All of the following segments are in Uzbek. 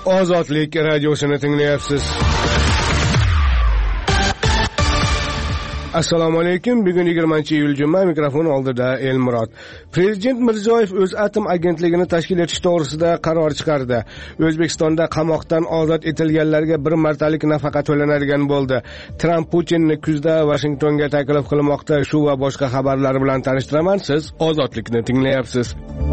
Ozodlik radiosini tinglayapsiz. Assalomu alaykum. Bugun 20-iyul juma, mikrofon oldida Elmurod. Prezident Mirziyoyev o'z atom agentligini tashkil etish to'g'risida qaror chiqardi. O'zbekistonda qamoqdan ozod etilganlarga bir martalik nafaqa to'lanadigan bo'ldi. Tramp Putinni kuzda Vashingtonga taklif qilmoqda. Shu va boshqa xabarlar bilan tanishtiraman. Siz Ozodlikni tinglayapsiz.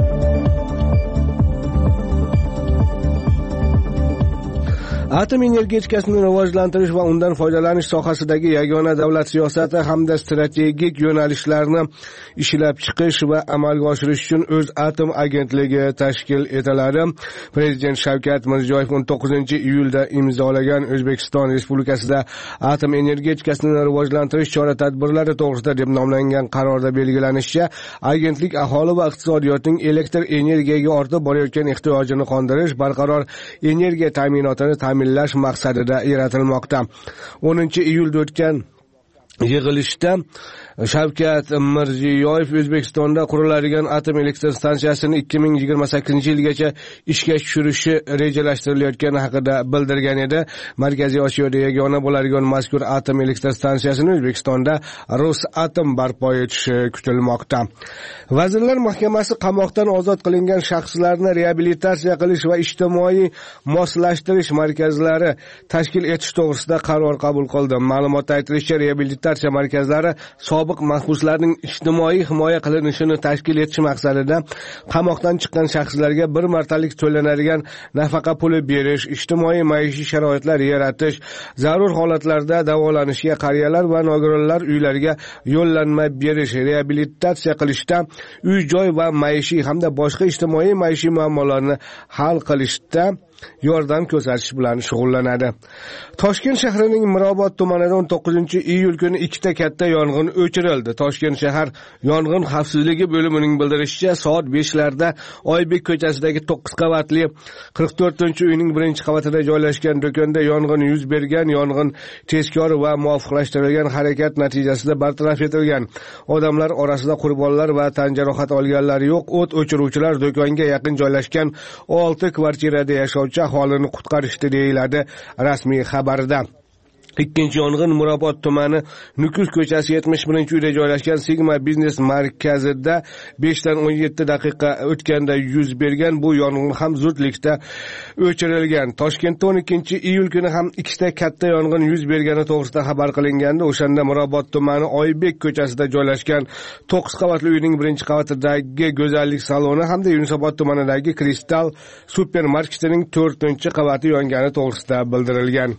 Atom energetikasini rivojlantirish va undan foydalanish sohasidagi yagona davlat siyosati hamda strategik yo'nalishlarni ishlab chiqish va amalga oshirish uchun o'z atom agentligi tashkil etiladi. Prezident Shavkat Mirziyoyev 19-iyulda imzolagan O'zbekiston Respublikasida atom energetikasini rivojlantirish chora-tadbirlari to'g'risida deb nomlangan qarorda belgilanishicha, agentlik aholi va iqtisodiyotning elektr energiyaga ortib borayotgan ehtiyojini qondirish, barqaror energiya ta'minotini ta'minlash maqsadida yaratilmoqda. 10-iyulda o'tgan yig'ilishda Shavkat Mirziyoyev O'zbekistonda quriladigan atom elektr stansiyasini 2028-yilgacha ishga tushirishi rejalashtirilayotgani haqida bildirgan edi. Markaziy Osiyoda yagona bo'ladigan mazkur atom elektr stansiyasini O'zbekistonda Rosatom barpo etishi kutilmoqda. Vazirlar Mahkamasi qamoqdan ozod qilingan shaxslarni reabilitatsiya qilish va ijtimoiy moslashtirish markazlari tashkil etish to'g'risida qaror qabul qildi. Ma'lumotda aytilishicha, reabilitatsiya markazlari sobiq mahbuslarning ijtimoiy himoya qilinishini tashkil etish maqsadida qamoqdan chiqqan shaxslarga bir martalik to'lanadigan nafaqa puli berish, ijtimoiy maishiy sharoitlar yaratish, zarur holatlarda davolanishga qariyalar va nogironlar uylariga yo'llanma berish, reabilitatsiya qilishda, uy-joy va maishiy hamda boshqa ijtimoiy maishiy muammolarni hal qilishda yordam ko'rsatish bilan shug'ullanadi. Toshkent shahrining Mirobod tumanida 19-iyul kuni ikkita katta yong'in o'chirildi. Toshkent shahar yong'in xavfsizligi bo'limining bildirishicha, soat 5larda Oybek ko'chasidagi 9 qavatli 44-uyning 1-qavatida joylashgan do'konda yong'in yuz bergan. Yong'in tezkor va muvofiqlashtirilgan harakat natijasida bartaraf etilgan. Odamlar orasida qurbonlar va tan jarohat olganlar yo'q. O't o'chiruvchilar do'konga yaqin joylashgan 6 kvartirada yashovchi aholini qutqarishdi, deyiladi rasmiy xabarda. Ikkinchi yong'in Mirobod tumani Nukus ko'chasi 71-uyda joylashgan Sigma biznes markazida 5 dan 17 daqiqa o'tganda yuz bergan. Bu yong'in ham zudlikda o'chirilgan. Toshkentda 12-iyul kuni ham ikkita katta yong'in yuz bergani to'g'risida xabar qilingandi. O'shanda Mirobod tumani Oybek ko'chasida joylashgan 9 qavatli uyning 1-qavatidagi go'zallik saloni hamda Yunusobod tumanidagi Kristal supermarketining 4-qavati yongani to'g'risida bildirilgan.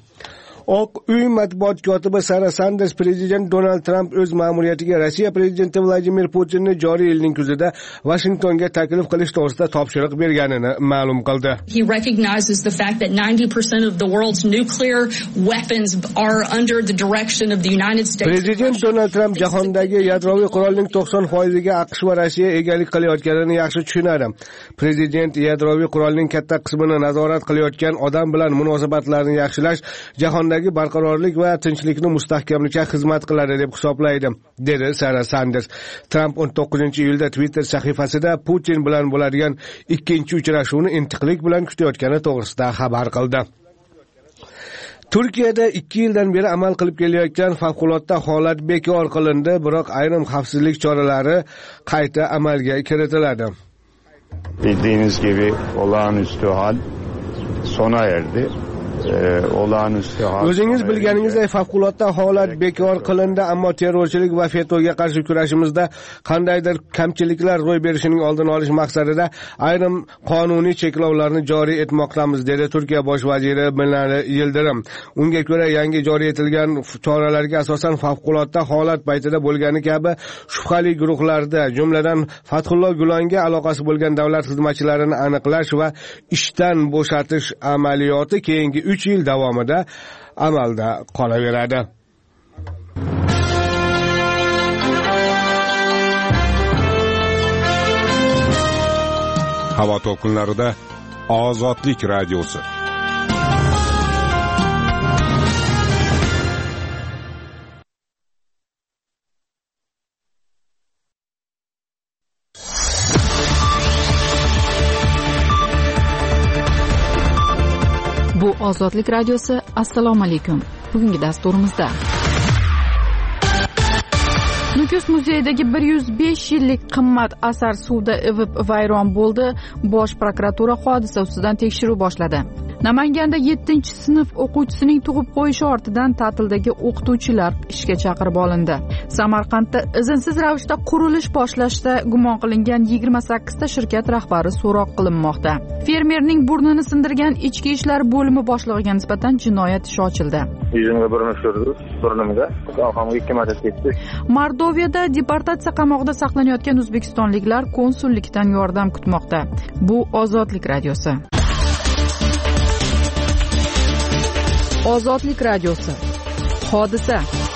Oq uy matbuot kotibi Sara Sanders prezident Donald Trump o'z ma'muriyatiga Rossiya prezidenti Vladimir Putinni joriy yilning kuzida Washingtonga taklif qilish to'g'risida topshiriq berganini ma'lum qildi. He recognizes the fact that 90% of the world's nuclear weapons are under the direction of the United States. Prezident Donald Trump jahondagi yadroviy qurolning 90%ga AQSh va Rossiya egalik qilayotganini yaxshi tushunadi. Prezident yadroviy qurolning katta qismini nazorat qilayotgan odam bilan munosabatlarni yaxshilash jahondagi barqarorlik va tinchlikni mustahkamlashga xizmat qiladi deb hisoblaydi, dedi Sara Sanders. Trump 19-iyulda Twitter sahifasida Putin bilan bo'ladigan ikkinchi uchrashuvni intiqlik bilan kutayotgani to'g'risida xabar qildi. Turkiyada 2 yildan beri amal qilib kelayotgan favqulodda holat bekor qilindi, biroq ayrim xavfsizlik choralari qayta amalga kiritiladi. Bildiğiniz gibi olağanüstü hal sona erdi. O'zingiz bilganingizdek favqulodda holat bekor qilindi, ammo terrorchilik va FETÖga qarshi kurashimizda qandaydir kamchiliklar ro'y berishining oldini olish maqsadida ayrim qonuniy cheklovlarni joriy etmoqdamiz, dedi Turkiya bosh vaziri Binali Yildirim. Unga ko'ra, yangi joriy etilgan choralarga asosan favqulodda holat paytida bo'lgani kabi shubhali guruhlarda, jumladan Fathulloh Gulonga aloqasi bo'lgan davlat xizmatchilarini aniqlash va ishdan bo'shatish amaliyoti keyingi 3 yil davomida amalda qolaveradi. Havo to'lqinlarida Ozodlik radiosi. Ozodlik radiosi, assalomu alaykum. Bugungi dasturimizda Nukus muzeyidagi 105 yillik qimmat asar suvda ivib vayron bo'ldi. Bosh prokuratura hodisa ustidan tekshiruv boshladi. Namanganda 7-sinf o'quvchisining tug'ib qo'yishi ortidan ta'tildagi o'qituvchilar ishga chaqirib olindi. Samarqandda izinsiz ravishda qurilish boshlashda gumon qilingan 28 ta shirkat rahbari so'roq qilinmoqda. Fermerning burnini sindirgan ichki ishlar bo'limi boshlig'iga nisbatan jinoyat ishi ochildi. Yuzimga burun tushirdi, burnimga. Orqamga 2 marta ketdi. Mordoviyada deportatsiya qamoqida saqlanayotgan o'zbekistonliklar konsullikdan yordam kutmoqda. Bu Ozodlik radiosi. Ozodlik radiosi. Hodisa.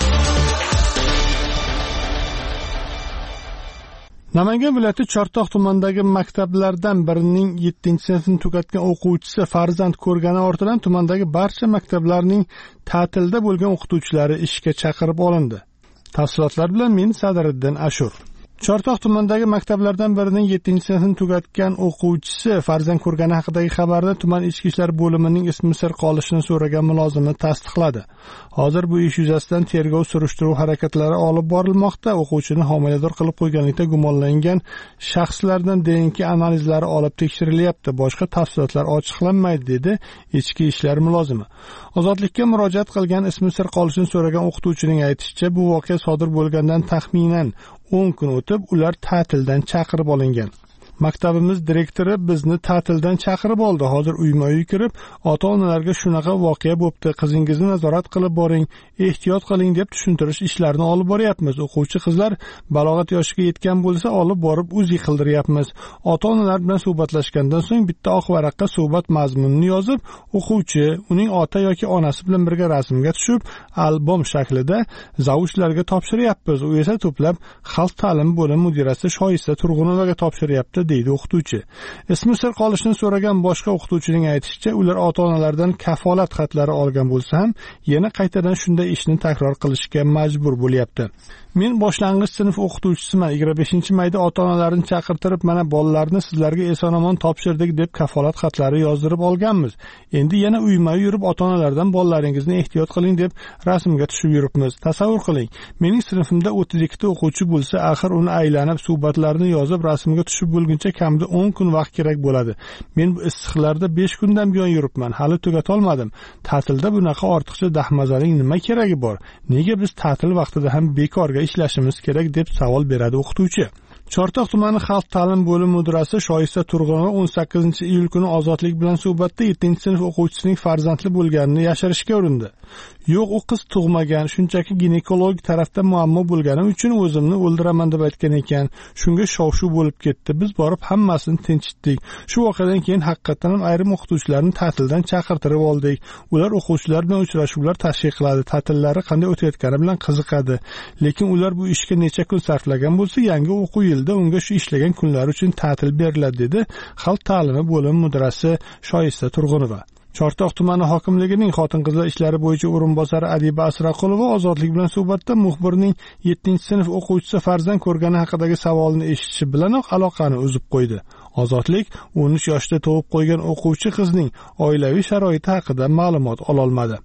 Namangan viloyati Chortoq tumanidagi maktablardan birining 7-sinfni tugatgan o'quvchisi farzand ko'rgani ortidan tumandagi barcha maktablarning ta'tilda bo'lgan o'qituvchilari ishga chaqirib olindi. Tafsilotlar bilan men Sadiriddin Ashur. Chortoq tumanidagi maktablardan birining 7-sinfni tugatgan o'quvchisi farzand ko'rgani haqidagi xabarni tuman ichki ishlar bo'limining ismi sir qolishini so'ragan mulozimi tasdiqladi. Hozir bu ish yuzasidan tergov surishtiruv harakatlari olib borilmoqda. O'quvchini homilador qilib qo'yganlikda gumonlangan shaxslardan DNK analizlari olib tekshirilyapti. Boshqa tafsilotlar ochiqlanmaydi, dedi ichki ishlar mulozimi. Ozodlikka murojaat qilgan ismi sir qolishini so'ragan o'qituvchining aytishicha, bu voqea sodir bo'lgandan taxminan 10 kun o'tib ular ta'tildan chaqirib olingan. Maktabimiz direktori bizni ta'tildan chaqirib oldi. Hozir uyma-uy kirib, ota-onalarga shunaqa voqea bo'pti, qizingizni nazorat qilib boring, ehtiyot qiling deb tushuntirish ishlarini olib boryapmiz. O'quvchi qizlar balog'at yoshiga yetgan bo'lsa, olib borib uzi qildiryapmiz. Ota-onalar bilan suhbatlashgandan so'ng bitta oq varaqqa suhbat mazmunini yozib, o'quvchi uning ota yoki onasi bilan birga rasmga tushib, albom shaklida zavuchlarga topshiryapmiz. U esa to'plab xalq ta'limi bo'limi mudirasi Shoista Turg'unovaga topshiryapti, deydi o'qituvchi. Ismi sir qolishini so'ragan boshqa o'qituvchining aytishicha, ular ota-onalardan kafolat xatlari olgan bo'lsa ham, yana qaytadan shunday ishni takror qilishga majbur bo'lyapti. Men boshlang'ich sinf o'qituvchisiman. 25-mayda ota-onalarni chaqirtirib, mana bolalarni sizlarga eson-omon topshirdik deb kafolat xatlari yozdirib olganmiz. Endi yana uyma-uy yurib ota-onalardan bolalaringizni ehtiyot qiling deb rasmga tushib yuribmiz. Tasavvur qiling, mening sinfimda 32 ta o'quvchi bo'lsa, axir uni aylanib suhbatlarni yozib rasmga tushib bo'lguncha kamida 10 kun vaqt kerak bo'ladi. Men bu issiqlarda 5 kundan buyon yuribman, hali tugatolmadim. Ta'tilda bunaqa ortiqcha dahmazaning nima keragi bor? Nega biz ta'til vaqtida ham bekorga ishlashimiz kerak deb savol beradi o'qituvchi. Chortoq tumani xalq ta'lim bo'limi mudirasi Shoista Turg'unova 18-iyul kuni Ozodlik bilan suhbatda 7-sinf o'quvchisining farzandli bo'lganini yashirishga urindi. Yo'q, u qiz tug'magan, shunchaki ginekolog tarafda muammo bo'lgani uchun o'zimni o'ldiraman deb aytgan ekan. Shunga shov-shuv bo'lib ketdi. Biz borib hammasini tinchitdik. Shu voqeadan keyin haqiqatan ham ayrim o'qituvchilarni ta'tildan chaqirtirib oldik. Ular o'quvchilar bilan uchrashuvlar tashkil qiladi, ta'tillari qanday o'tayotgani bilan qiziqadi. Lekin ular bu ishga necha kun sarflagan bo'lsa, yangi o'quv yilida unga shu ishlagan kunlari uchun ta'til beriladi, dedi xalq ta'limi bo'limi mudirasi Shoista Turg'unova. Chortoq tumani hokimligining xotin-qizlar ishlari bo'yicha o'rinbosari Adiba Asraqulova Ozodlik bilan suhbatda muxbirning 7-sinf o'quvchisi farzand ko'rgani haqidagi savolni eshitishi bilanoq aloqani uzib qo'ydi. Ozodlik 13 yoshda tug'ib qo'ygan o'quvchi qizning oilaviy sharoiti haqida ma'lumot ola olmadi.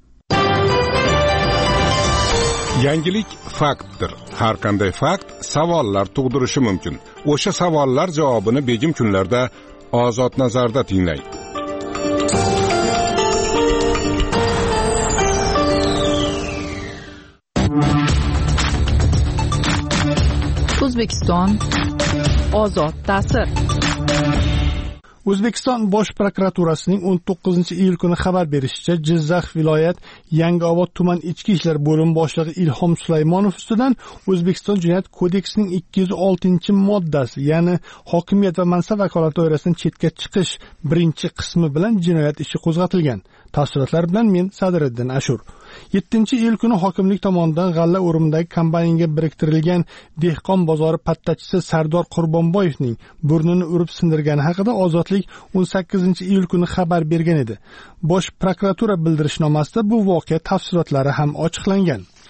Yangilik faktdir. Har qanday fakt savollar tug'dirishi mumkin. O'sha savollar javobini begim kunlarda Ozod nazarda tinglang. O'zbekiston ozod ta'sir. O'zbekiston Bosh prokuraturasining 19-iyul kuni xabar berishicha, Jizzax viloyat Yangiobod tuman ichki ishlar bo'limi boshlig'i Ilhom Sulaymonov ustidan O'zbekiston Jinoyat kodeksining 206-moddasi, ya'ni hokimiyat va mansab vakolati doirasidan chetga chiqish birinchi qismi bilan jinoyat ishi qo'zg'atilgan. Tafsilotlar bilan men Sadiriddin Ashur. 7-iyul kuni hokimlik tomonidan G'alla o'rimidagi kombaynga biriktirilgan dehqon bozori pattachisi Sardor Qurbonboyevning burnini urib sindirgani haqida Ozodlik 18-iyul kuni xabar bergan edi. Bosh prokuratura bildirishnomasida bu voqea tafsilotlari ham ochiqlangan.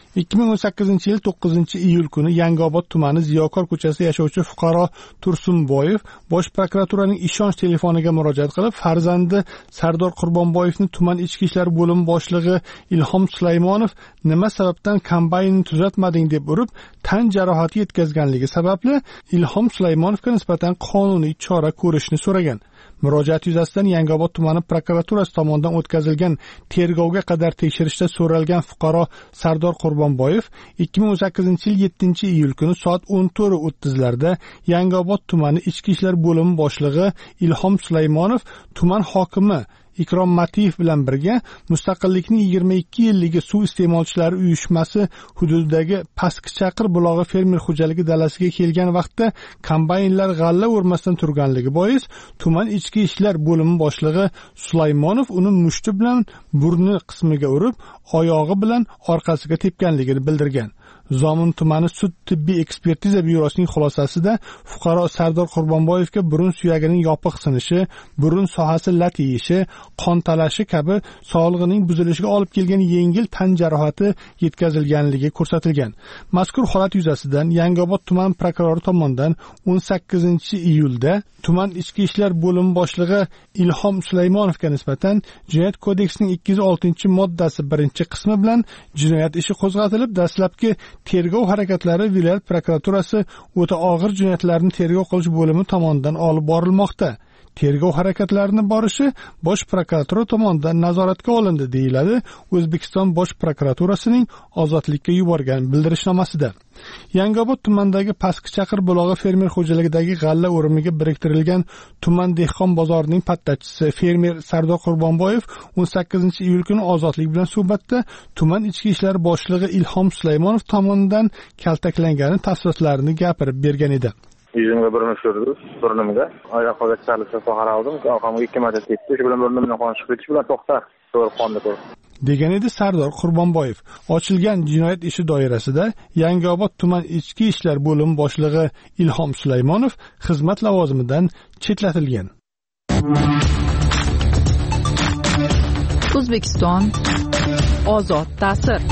2018-yil 9-iyul kuni Yangiobod tumani Ziyokor ko'chasida yashovchi fuqaro Tursunboyev Bosh prokuraturaning ishonch telefoniga murojaat qilib, farzandi Sardor Qurbonboyevni tuman ichki ishlar bo'limi boshlig'i Ilhom Sulaymonov nima sababdan kombaynni tuzatmading deb urib, tan jarohati yetkazganligi sababli Ilhom Sulaymonovga nisbatan qonuniy chora ko'rishni so'ragan. Murojaat yuzasidan Yangiobod tumani prokuraturasi tomonidan o'tkazilgan tergovga qadar tekshirishda so'ralgan fuqaro Sardor Qurbonboyev 2018-yil 7-iyul kuni soat 14:30larda Yangiobod tumani ichki ishlar bo'limi boshlig'i Ilhom Sulaymonov tuman hokimi Ikrom Matiyev bilan birga Mustaqillikning 22 yilligi suv iste'molchilari uyushmasi hududidagi Pastkichaqir bulog'i fermer xo'jaligi dalasiga kelgan vaqtda kombaynlar g'alla o'rmasdan turganligi bois tuman ichki ishlar bo'limi boshlig'i Sulaymonov uni mushti bilan burni qismiga urib, oyog'i bilan orqasiga tepganligini bildirgan. Zomin tumani sud tibbiy ekspertiza byurosining xulosasida fuqaro Sardor Qurbonboyevga burun suyagining yopiq sinishi, burun sohasi lat yeyishi, qon talashi kabi sog'lig'ining buzilishiga olib kelgan yengil tan jarohati yetkazilganligi ko'rsatilgan. Mazkur holat yuzasidan Yangiobod tuman prokurori tomonidan 18-iyulda tuman ichki ishlar bo'limi boshlig'i Ilhom Sulaymonovga nisbatan Jinoyat kodeksining 206-moddasi 1-qismi bilan jinoyat ishi qo'zg'atilib, dastlabki tergov harakatlari viloyat prokuraturasi o'ta og'ir jinoyatlarni tergov qilish bo'limi tomonidan olib borilmoqda. Tergov harakatlarini borishi Bosh prokuratura tomonidan nazoratga olindi, deyiladi O'zbekiston Bosh prokuraturasining ozodlikka yuborgan bildirishnomasida. Yangiobod tumanidagi Pastkichaqir bulog'i fermer xo'jaligidagi g'alla o'rimiga biriktirilgan tuman dehqon bozorining pattachisi fermer Sardor Qurbonboyev 18-iyul kuni ozodlik bilan suhbatda tuman ichki ishlar boshlig'i Ilhom Sulaymonov tomonidan kaltaklangani tafsilotlarini gapirib bergan edi. Yuzimga bir mushurdi, burnimga. Oyoqqa chalishga qaraldim, orqamga 2 marta tepdi. Shu bilan burnimdan qon chiqib ketishi bilan to'xta, to'g'ri qonni ko'rdim. degan edi Sardor Qurbonboyev. Ochilgan jinoyat ishi doirasida Yangiobod tuman ichki ishlar bo'limi boshlig'i Ilhom Sulaymonov xizmat lavozimidan chetlatilgan. O'zbekiston ozod ta'sir.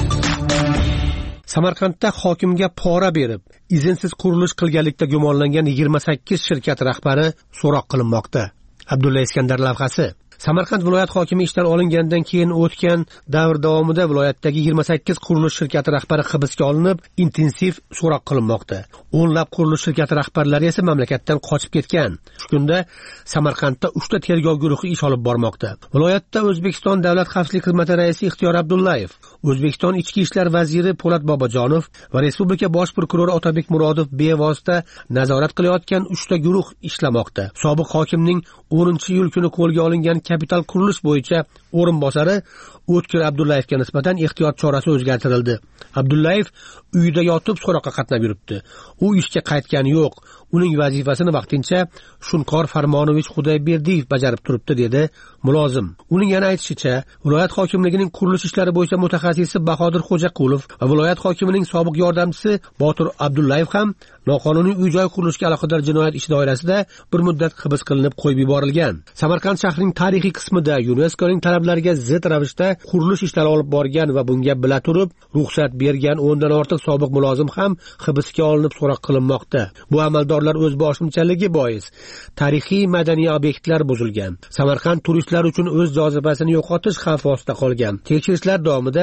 Samarqandda hokimga pora berib, izinsiz qurilish qilganlikda gumonlangan 28 shirkat rahbari so'roq qilinmoqda. Abdulla Iskandar lavhasi. Samarqand viloyat hokimi ishdan olingandan keyin o'tgan davr davomida viloyatdagi 28 qurilish shirkati rahbari hibsga olinib, intensiv so'roq qilinmoqda. O'nlab qurilish shirkati rahbarlari esa mamlakatdan qochib ketgan. Shu kunda Samarqandda 3 ta tergov guruhi ish olib bormoqda. Viloyatda O'zbekiston Davlat xavfsizlik xizmati raisi Ixtiyor Abdullayev, O'zbekiston ichki ishlar vaziri Po'lat Bobojonov va Respublika bosh prokurori Otabek Murodov bevosita nazorat qilayotgan 3 ta guruh ishlamoqda. Sobiq hokimning 10-iyul kuni qo'lga olingan kapital qurilish bo'yicha o'rinbosari O'tkir Abdullayevga nisbatan ehtiyot chorasi o'zgartirildi. Abdullayev uyida yotib so'roqqa qatnab yuribdi. U ishga qaytgani yo'q. Uning vazifasini vaqtincha Shunqor Farmonovich Xudoyberdiyev bajarib turibdi, dedi mulozim. Uning yana aytishicha, viloyat hokimligining qurilish ishlari bo'yicha mutaxassisi Bahodir Xo'jaqulov va viloyat hokimining sobiq yordamchisi Botir Abdullayev ham noqonuniy uy-joy qurilishiga aloqador jinoyat ishi doirasida bir muddat hibs qilinib qo'yib yuborilgan. Samarqand shahrining tarixiy qismida UNESCOning talablariga zid ravishda qurilish ishlari olib borgan va bunga bila turib ruxsat bergan 10 dan ortiq sobiq mulozim ham hibsga olinib so'roq qilinmoqda. Bu amaldorlar o'z boshimchaligi bois tarixiy madaniy obyektlar buzilgan. Samarqand turistlar uchun o'z jozibasini yo'qotish xavfi ostida qolgan. Tekshirishlar davomida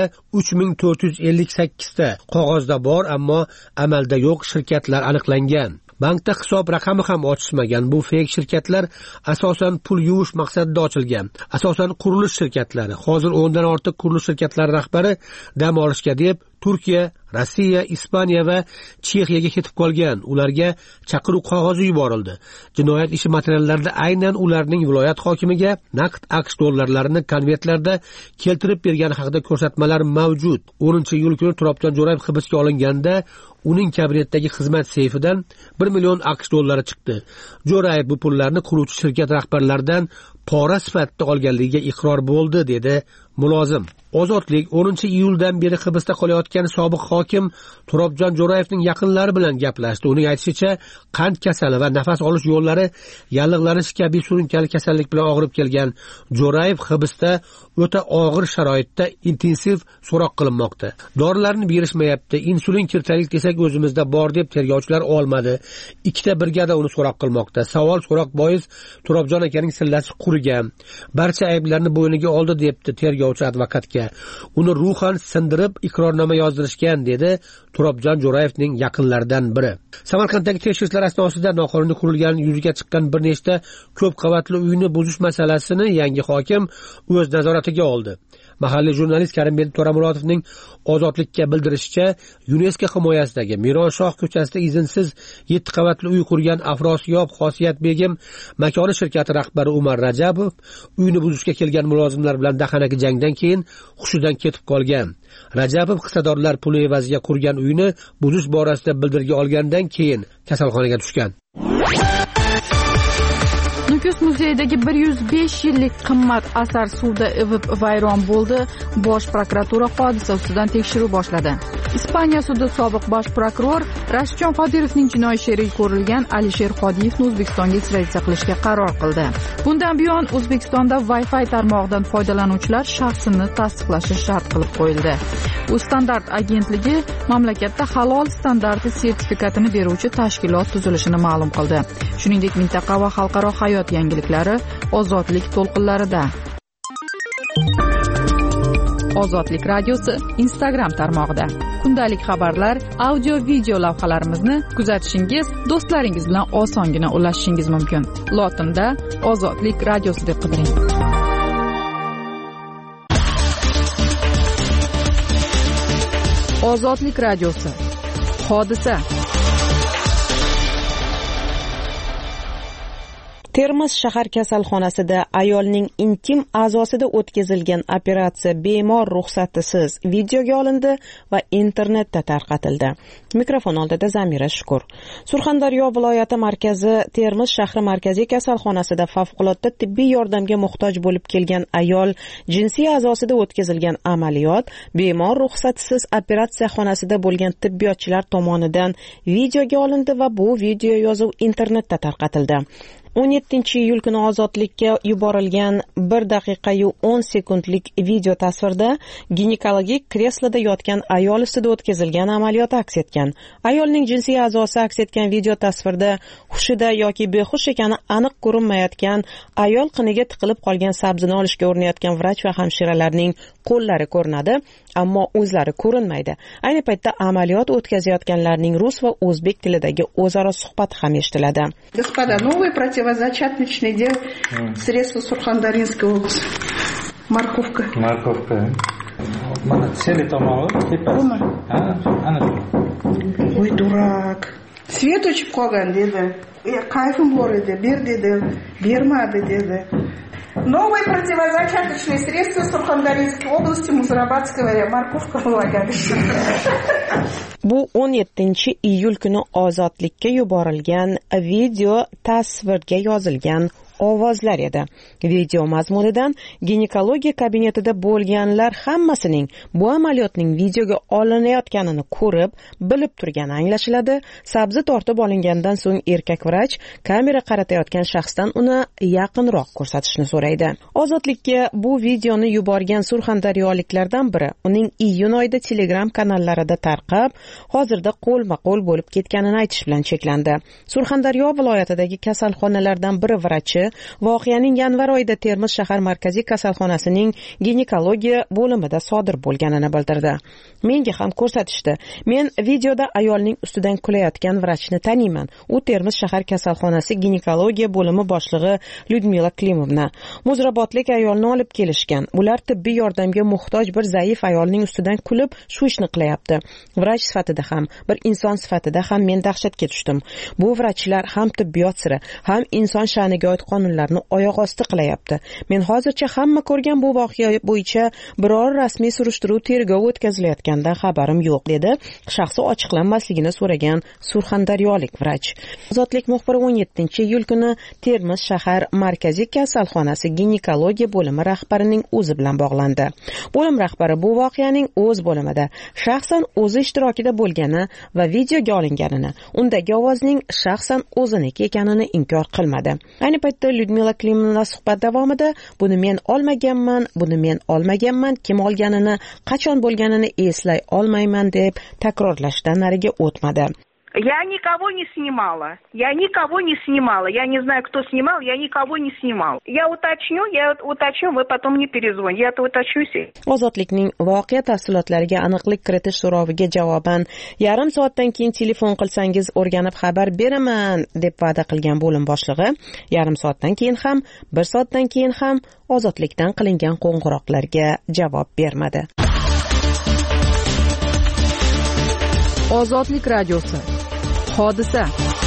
3458 ta qog'ozda bor, ammo amalda yo'q shirkatlar aniqlangan. Bankda hisob raqami ham ochishmagan. Bu fake shirkatlar asosan pul yuvish maqsadida ochilgan. Asosan qurilish shirkatlari. Hozir 10 dan ortiq qurilish shirkatlari rahbari dam olishga deb Turkiya, Rossiya, Ispaniya va Chexiyaga ketib qolgan. Ularga chaqiruv qog'ozi yuborildi. Jinoyat ishi materiallarida aynan ularning viloyat hokimiga naqd AQSh dollarlarini konvertlarda keltirib bergani haqida ko'rsatmalar mavjud. 10-iyul kuni Turobjon Jo'rayev hibsga olinganda uning kabinetdagi xizmat seyfidan 1 million AQSh dollari chiqdi. Jo'rayev bu pullarni quruvchi shirkat rahbarlaridan pora sifatida olganligiga iqror bo'ldi, dedi mulozim. Ozodlik 10-iyuldan beri hibsda qolayotgan sobiq hokim Turobjon Jo'rayevning yaqinlari bilan gaplashdi. Uning aytishicha, qand kasali va nafas olish yo'llari yallig'lanishi kabi surunkali kasallik bilan og'rib kelgan Jo'rayev hibsda o'ta og'ir sharoitda intensiv so'roq qilinmoqda. Dorilarni berishmayapti. Insulin kirtaylik desak o'zimizda bor deb tergovchilar olmadi. 2 brigada uni so'roq qilmoqda. Savol so'roq bois Turobjon akaning sillasi qurigan. Barcha ayblarni bo'yniga oldi debdi tergovchi advokatga. Uni ruhan sindirib iqrornoma yozdirishgan, dedi Turobjon Jo'rayevning yaqinlaridan biri. Samarqanddagi tekshirishlar asnosida noqonuniy qurilgan yuzaga chiqqan bir nechta ko'p qavatli uyni buzish masalasini yangi hokim o'z nazoratiga oldi. Mahalliy jurnalist Karimbek To'ramurodovning Ozodlikka bildirishicha, UNESCO himoyasidagi Mironshoh ko'chasida izinsiz 7 qavatli uy qurgan Afrosiyob Xosiyat begim makoni shirkati rahbari Umar Rajabov uyni buzishga kelgan mulozimlar bilan dahanaki jangdan keyin hushidan ketib qolgan. Rajabov hissadorlar puli evaziga qurgan uyni buzish borasida bildirgi olgandan keyin kasalxonaga tushgan. Nukus muzeyidagi 105 yillik qimmat asar suvda ivib vayron bo'ldi. Bosh prokuratura hodisa ustidan tekshiruv boshladi. Ispaniya sudi sobiq bosh prokuror Rashidjon Qodirovning jinoiy sherigi ko'rilgan Alisher Qodiyevni O'zbekistonga ekstraditsiya qilishga qaror qildi. Bundan buyon O'zbekistonda Wi-Fi tarmog'idan foydalanuvchilar shaxsini tasdiqlashi shart qilib qo'yildi. U standart agentligi mamlakatda halol standarti sertifikatini beruvchi tashkilot tuzilishini ma'lum qildi. Shuningdek, mintaqa va xalqaro hayot yangiliklari Ozodlik to'lqinlarida. Ozodlik radiosi Instagram tarmog'ida. Kundalik xabarlar, audio-video lavhalarimizni kuzatishingiz, do'stlaringiz bilan osongina ulashishingiz mumkin. Lotinda Ozodlik radiosi deb qidiring. Ozodlik radiosi. Hodisa. Termiz shahar kasalxonasida ayolning intim a'zosida o'tkazilgan operatsiya bemor ruxsatisiz videoga olindi va internetda tarqatildi. Mikrofon oldida Zamira Shukur. Surxondaryo viloyati markazi Termiz shahri markaziy kasalxonasida favqulodda tibbiy yordamga muhtoj bo'lib kelgan ayol jinsiy a'zosida o'tkazilgan amaliyot bemor ruxsatisiz operatsiya xonasida bo'lgan tibbiyotchilar tomonidan videoga olindi va bu video yozuv internetda tarqatildi. 17-iyul kuni Ozodlikka yuborilgan 1 daqiqa 10 sekundlik video tasvirda ginekologik kresloda yotgan ayol ustida o'tkazilgan amaliyot aks etgan. Ayolning jinsiy a'zosi aks etgan video tasvirda hushida yoki behush ekani aniq ko'rinmayotgan ayol qiniga tiqilib qolgan sabzini olishga urinayotgan vrach va hamshiralarning qo'llari ko'rinadi, ammo o'zlari ko'rinmaydi. Ayni paytda amaliyot o'tkazayotganlarning rus va o'zbek tilidagi o'zaro suhbati ham eshitiladi. Господа, новый противозачаточный дел средства Сурхандаринской области. Морковка. Морковка. Mana seli tomog'i tepasi. Ana. Ой, дурак. Свет o'chib qolgan dedi. Qayfim bor edi, ber dedi, bermadi dedi. Новое противозачаточное средство Сурхандаринской области, Музрабадская морковка влагалище. Bu 17-iyul kuni Ozodlikka yuborilgan video tasvirga yozilgan ovozlar edi. Video mazmunidan ginekologiya kabinetida bo'lganlar hammasining bu amaliyotning videoga olinayotganini ko'rib, bilib turgani anglashiladi. Sabzi tortib olingandan so'ng erkak vrach kamera qaratayotgan shaxsdan uni yaqinroq ko'rsatishni so'raydi. Ozodlikka bu videoni yuborgan surxondaryoliklardan biri uning iyun oyida Telegram kanallarida tarqab, hozirda qo'lma-qo'l bo'lib ketganini aytish bilan cheklandi. Surxondaryo viloyatidagi kasalxonalardan biri vrachi voqeaning yanvar oyida Termiz shahar markaziy kasalxonasining ginekologiya bo'limida sodir bo'lganini bildirdi. Menga ham ko'rsatishdi. Men videoda ayolning ustidan kulayotgan vrachni taniyman. U Termiz shahar kasalxonasi ginekologiya bo'limi boshlig'i Lyudmila Klimovna. Muzrabotlik ayolni olib kelishgan. Ular tibbiy yordamga muhtoj bir zaif ayolning ustidan kulib, shu ishni qilyapti. Vrach sifatida ham, bir inson sifatida ham men dahshatga tushdim. Bu vrachlar ham tibbiyot siri, ham inson sha'niga oid qonunlarni oyoq osti qilyapti. Men hozircha hamma ko'rgan bu voqea bo'yicha biror rasmiy surishtiruv tergov o'tkazilayotganidan xabarim yo'q, dedi shaxsi ochiqlanmasligini so'ragan surxondaryolik vrach. Ozodlik muxbiri 17-iyul kuni Termiz shahar markaziy kasalxonasida kasalxonasi ginekologiya bo'limi rahbarining o'zi bilan bog'landi. Bo'lim rahbari bu voqeaning o'z bo'limida shaxsan o'zi ishtirokida bo'lgani va videoga olinganini, undagi ovozning shaxsan o'ziniki ekanini inkor qilmadi. Ayni paytda Lyudmila Klimovna suhbat davomida buni men olmaganman, kim olganini, qachon bo'lganini eslay olmayman deb takrorlashdan nariga o'tmadi. Я никого не снимала. Я не знаю, кто снимал, я никого не снимал. Я уточню, вы потом мне перезвоните. Я уточнюсь. Ozodlikning voqea tafsilotlariga aniqlik kiritish so'roviga javoban yarim soatdan keyin telefon qilsangiz o'rganib xabar beraman deb va'da qilgan bo'lim boshlig'i yarim soatdan keyin ham, 1 soatdan keyin ham ozodlikdan qilingan qo'ng'iroqlarga javob bermadi. Ozodlik radiosi. Hodisa.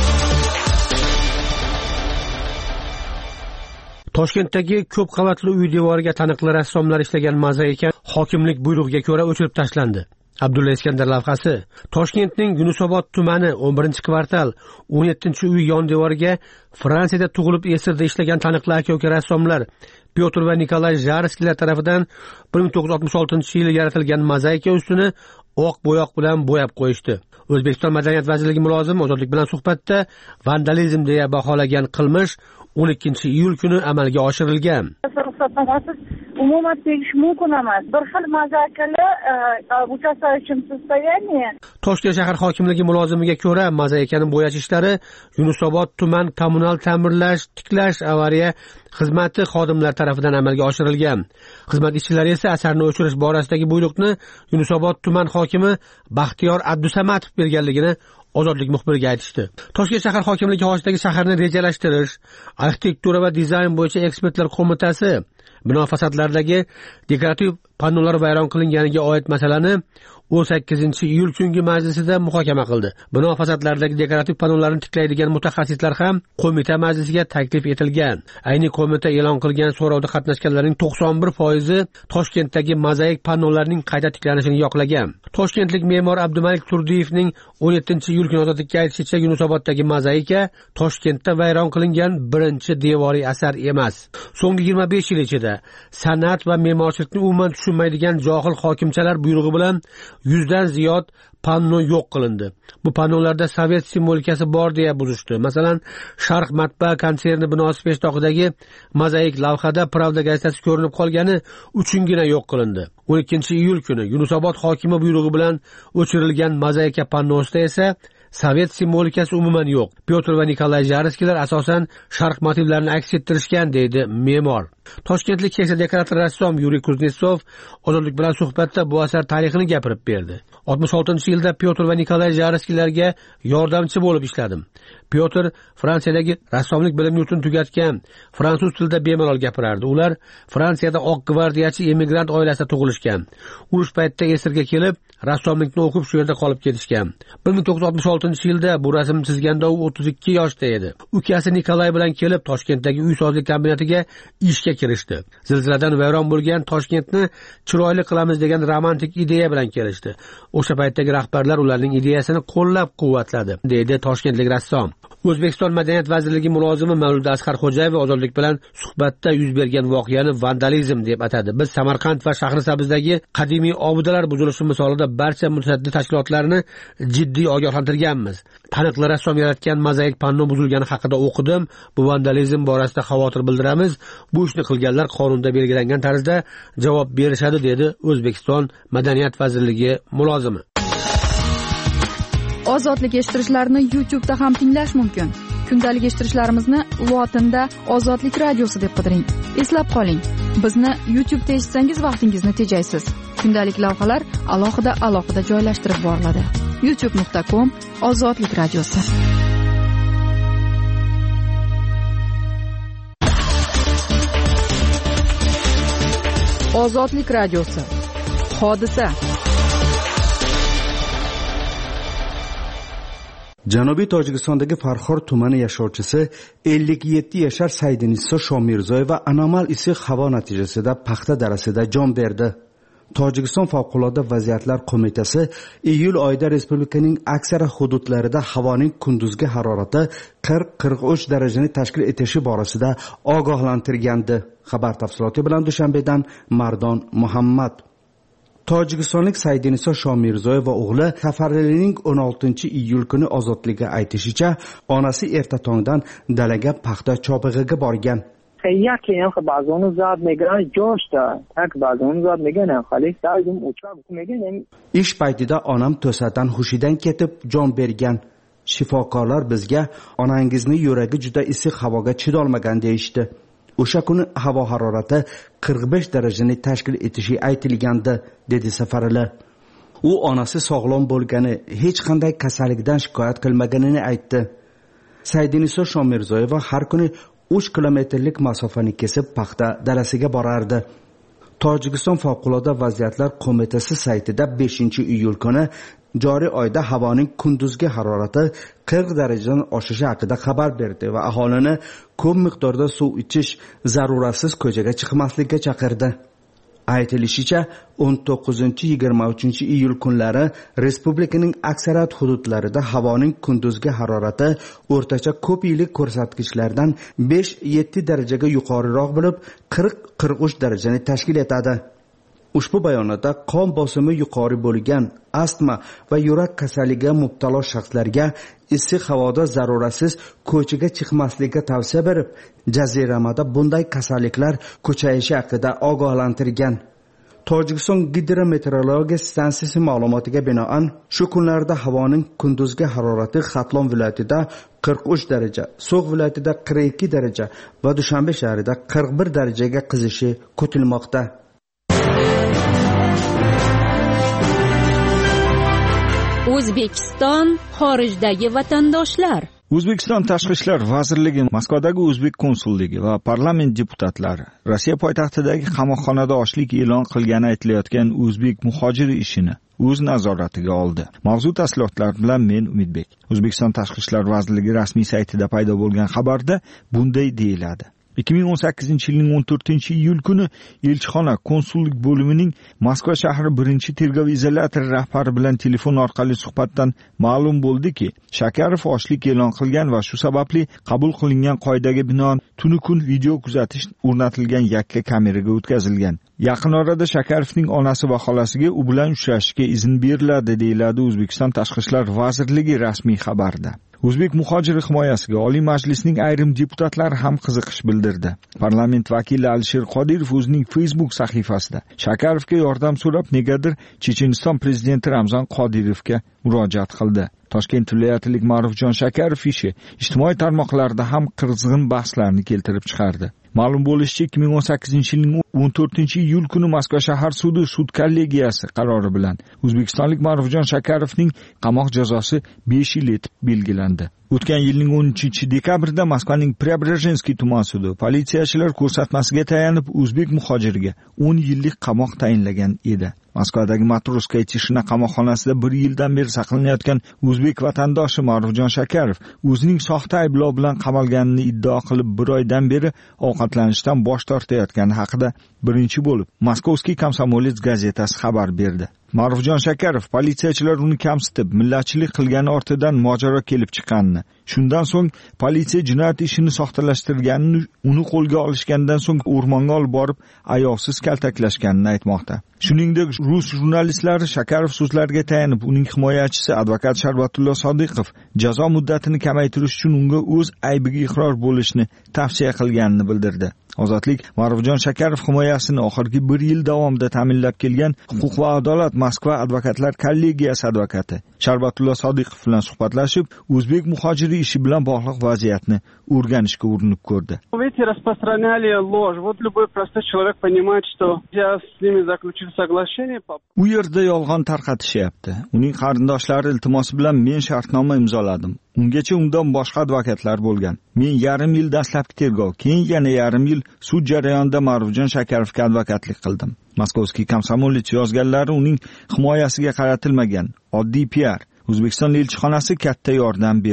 Toshkentdagi ko'p qavatli uy devoriga taniqli rassomlar ishlagan mozaika hokimlik buyrug'iga ko'ra o'chirib tashlandi. Abdulla Iskandar lavhasi. Toshkentning Yunusobod tumani 11-kvartal 17-uy yon devoriga Fransiyada tug'ilib yasirda ishlagan taniqli aka-uka rassomlar Pyotr va Nikolay Jarskilar tomonidan 1966-yili yaratilgan mozaika ustini oq bo'yoq bilan bo'yab qo'yishdi. O'zbekiston Madaniyat vazirligi mulozimi ozodlik bilan suhbatda vandalizm deya baholagan qilmish 12-iyul kuni amalga oshirilgan. Ruxsatnomasiz umuman tegish mumkin emas. Bir xil mozaikalar участвующим состоянии. Toshkent shahar hokimligi mulozimiga ko'ra, mozaikani bo'yash ishlari Yunusobod tuman kommunal ta'mirlash, tiklash, avariya xizmati xodimlari tomonidan amalga oshirilgan. Xizmat ishchilari esa asarni o'chirish borasidagi buyruqni Yunusobod tuman hokimi Baxtiyor Abdusamatov berganligini Ozodlik muxbiriga aytishdi. Toshkent shahar hokimligi qoshidagi shaharni rejalashtirish, arxitektura va dizayn bo'yicha ekspertlar qo'mitasi bino fasadlaridagi dekorativ pannolar vayron qilinganiga oid masalani 18-iyul kungi majlisida muhokama qildi. Bino fasadlaridagi dekorativ pannolarni tiklaydigan mutaxassislar ham qo'mita majlisiga taklif etilgan. Ayni qo'mita e'lon qilgan so'rovda qatnashganlarning 91% Toshkentdagi mozaik pannolarning qayta tiklanishini yoqlagan. Toshkentlik me'mor Abdumalik Turdiyevning 17-iyul kuni ozodlikka aytishicha, Yunusoboddagi mozaika Toshkentda vayron qilingan birinchi devoriy asar emas. So'nggi 25 yil ichida san'at va me'morchilikni umuman tushunmaydigan johil hokimchalar buyrug'i bilan 100 dan ziyod panno yo'q qilindi. Bu pannolarda sovet simvolikasi bor deya buzishdi. Masalan, Sharq matbaa konserni binosi peshtoqidagi mozaik lavhada Pravda gazetasi ko'rinib qolgani uchungina yo'q qilindi. 12-iyul kuni Yunusobod hokimi buyrug'i bilan o'chirilgan mozaika pannosida esa sovet simvolikasi umuman yo'q. Pyotr va Nikolay Jarskilar asosan Sharq motivlarini aks ettirishgan, deydi me'mor. Toshkentlik keksa dekorator rassom Yuriy Kuznetsov ozodlik bilan suhbatda bu asar tarixini gapirib berdi. 66-yilda Pyotr va Nikolay Jarskilarga yordamchi bo'lib ishladim. Pyotr Fransiyadagi rassomlik bilim yurtini tugatgan, fransuz tilida bemalol gapirardi. Ular Fransiyada oq gvardiyachi emigrant oilasida tug'ilishgan. Urush paytida Esirga kelib, rassomlikni o'qib shu yerda qolib ketishgan. 1966-yilda bu rasm chizganda u 32 yoshda edi. Ukasi Nikolay bilan kelib Toshkentdagi uy sozlik kombinatiga ishga kirishdi. Zilziladan vayron bo'lgan Toshkentni chiroyli qilamiz degan romantik ideya bilan kelishdi. O'sha paytdagi rahbarlar ularning ideyasini qo'llab-quvvatladi, deydi toshkentlik rassom. O'zbekiston Madaniyat vazirligi mulozimi Mavlud Asqarxo'jayev ozodlik bilan suhbatda yuz bergan voqeani vandalizm deb atadi. Biz Samarqand va Shahrisabzdagi qadimiy obidalar buzilishi misolida barcha mutasaddi tashkilotlarni jiddiy ogohlantirganmiz. Taniqli rassom yaratgan mozaik panno buzilgani haqida o'qidim. Bu vandalizm borasida xavotir bildiramiz. Bu ishni qilganlar qonunda belgilangan tarzda javob berishadi, dedi O'zbekiston Madaniyat vazirligi mulozimi. Ozodlik eshittirishlarni YouTube'da ham tinglash mumkin. Kundalik eshittirishlarimizni lotinda Ozodlik radiosi deb qidiring. Eslab qoling, bizni YouTube'da eshitsangiz vaqtingizni tejaysiz. Kundalik lavhalar alohida joylashtirib boriladi. youtube.com/Ozodlik radiosi. Ozodlik radiosi. Hodisa. Janubiy Tojikistondagi Farxor tumani yashovchisi 57 yashar Saidiniso Shomirzoyeva anomal issiq havo natijasida paxta darasida jon berdi. Tojikiston favqulodda vaziyatlar qo'mitasi iyul oyida respublikaning aksar hududlarida havoning kunduzgi harorati 40-43 darajani tashkil etishi borasida ogohlantirgandi. Xabar tafsiloti bilan Dushanbedan Mardon Muhammad. Tojikistonlik Saidiniso Shomirzoyeva o'g'li safarlining 16-iyul kuni ozodlikka aytishicha, onasi erta tongdan dalaga paxta chopig'iga borgan. یکی هم بعضی اونو زاد میگن جوش دا tak بعضی اونو zod میگن خالی سازم uçak میگن. Ish paytida onam to'satdan hushidan ketib jon bergan. Shifokorlar bizga onangizni yuragi juda issiq havoga chidolmagan deyishdi. O'sha kuni havo harorati 45 darajani tashkil etishi aytilgandi, dedi Safarli. U onasi sog'lom bo'lgani, hech qanday kasallikdan shikoyat qilmaganini aytdi. Saidiniso Shomirzoyeva har kuni 3 kilometrlik masofani kesib paxta dalasiga borardi. Tojikiston favqulodda vaziyatlar qo'mitasi saytida 5-iyul kuni joriy oyda havoning kunduzgi harorati 40 darajadan oshishi haqida xabar berdi va aholini ko'p miqdorda suv ichish, zaruratsiz ko'chaga chiqmaslikka chaqirdi. Aytilishicha, 19-23 kunlari respublikaning aksariyat hududlarida havoning kunduzgi harorati o'rtacha ko'p yillik ko'rsatkichlardan 5-7 darajaga yuqoriroq bo'lib, 40-43 darajani tashkil etadi. Ushbu bayonotda qon bosimi yuqori bo'lgan, astma va yurak kasalligiga mubtalo shaxslarga issiq havoda zaruratsiz ko'chaga chiqmaslikka tavsiya berib, jaziramada bunday kasalliklar ko'chayishi haqida ogohlantirgan. Tojikiston gidrometeorologiya stansiyasi ma'lumotiga binoan, shu kunlarda havoning kunduzgi harorati Xatlon viloyatida 43 daraja, So'g'd viloyatida 42 daraja va Dushanbe shahrida 41 darajaga qizishi kutilmoqda. O'zbekiston xorijdagi vatandoshlar. O'zbekiston Tashqi ishlar vazirligi, Moskvadagi o'zbek konsulligi va parlament deputatlari Rossiya poytaxtidagi qamoqxonada ochlik e'lon qilgani aytilayotgan o'zbek muhojiri ishini o'z nazoratiga oldi. Mavzu tafsilotlar bilan men Umidbek. O'zbekiston Tashqi ishlar vazirligi rasmiy saytida paydo bo'lgan xabarda bunday deyiladi. 2018-yilning 14-iyul kuni elchixona konsullik bo'limining Moskva shahri 1-tergov izolyatori rahbari bilan telefon orqali suhbatdan ma'lum bo'ldiki, Shakarov ochlik e'lon qilgan va shu sababli qabul qilingan qoidaga binoan tuni kun video kuzatish o'rnatilgan yakka kameraga o'tkazilgan. Yaqin orada Shakarovning onasi va xolasiga u bilan uchrashishga izn beriladi, deyiladi O'zbekiston Tashqi ishlar vazirligi rasmiy xabarda. O'zbek muhojiri himoyasiga Oliy Majlisning ayrim deputatlari ham qiziqish bildirdi. Parlament vakili Alisher Qodirov o'zining Facebook sahifasida Shakarovga yordam so'rab negadir Checheniston prezidenti Ramzan Qodirovga murojaat qildi. Toshkent viloyatilik Ma'rufjon Shakarov ishi ijtimoiy tarmoqlarda ham qizg'in bahslarni keltirib chiqardi. Ma'lum bo'lishicha, 2018-yilning 14-iyul kuni Moskva shahar sudi sud kollegiyasi qarori bilan o'zbekistonlik Ma'rufjon Shakarovning qamoq jazosi 5 yil etib belgilandi. O'tgan yilning 13-dekabrda Moskvaning Preobrazhenskiy tuman sudi politsiyachilar ko'rsatmasiga tayanib o'zbek muhojiriga 10 yillik qamoq tayinlagan edi. Moskvadagi Matroskaya Tishina qamoqxonasida 1 yildan beri saqlanayotgan o'zbek vatandoshi Ma'rufjon Shakarov o'zining soxta ayblov bilan qamalganini iddao qilib 1 oydan beri ovqatlanishdan bosh tortayotgani haqida birinchi bo'lib Moskovskiy Komsomolets gazetasi xabar berdi. Ma'rufjon Shakarov politsiyachilar uni kamsitib, millatchilik qilgani ortidan mojaro kelib chiqqanini, shundan so'ng politsiya jinoyat ishini soxtalashtirganini, uni qo'lga olishgandan so'ng o'rmonga olib borib ayovsiz kaltaklashganini aytmoqda. Shuningdek, rus jurnalistlari Shakarov so'zlariga tayanib, uning himoyachisi advokat Sharbatullo Sodiqov jazo muddatini kamaytirish uchun unga o'z aybiga iqror bo'lishni tavsiya qilganini bildirdi. Ozodlik Ma'rufjon Shakarov himoyasini oxirgi 1 yil davomida ta'minlab kelgan Huquq va adolat Moskva advokatlar kollegiyasi advokati Sharbatullo Sodiqov bilan suhbatlashib, o'zbek muhojiri ishi bilan bog'liq vaziyatni o'rganishga urinib ko'rdi. Эти распространяли ложь. Вот любой простой человек понимает, что я с ними заключил соглашение. U yerda yolg'on tarqatishyapti. Uning qarindoshlari iltimosi bilan men shartnoma imzoladim. Ungacha undan boshqa advokatlar bo'lgan. Men yarim yil dastlabki tergov, keyin yana yarim yil sud jarayonida Ma'rufjon Shakarovga advokatlik qildim. Moskovskiy Komsomolets yozganlari uning himoyasiga qaratilmagan oddiy PR. O'zbekiston elchixonasi katta yordam berdi.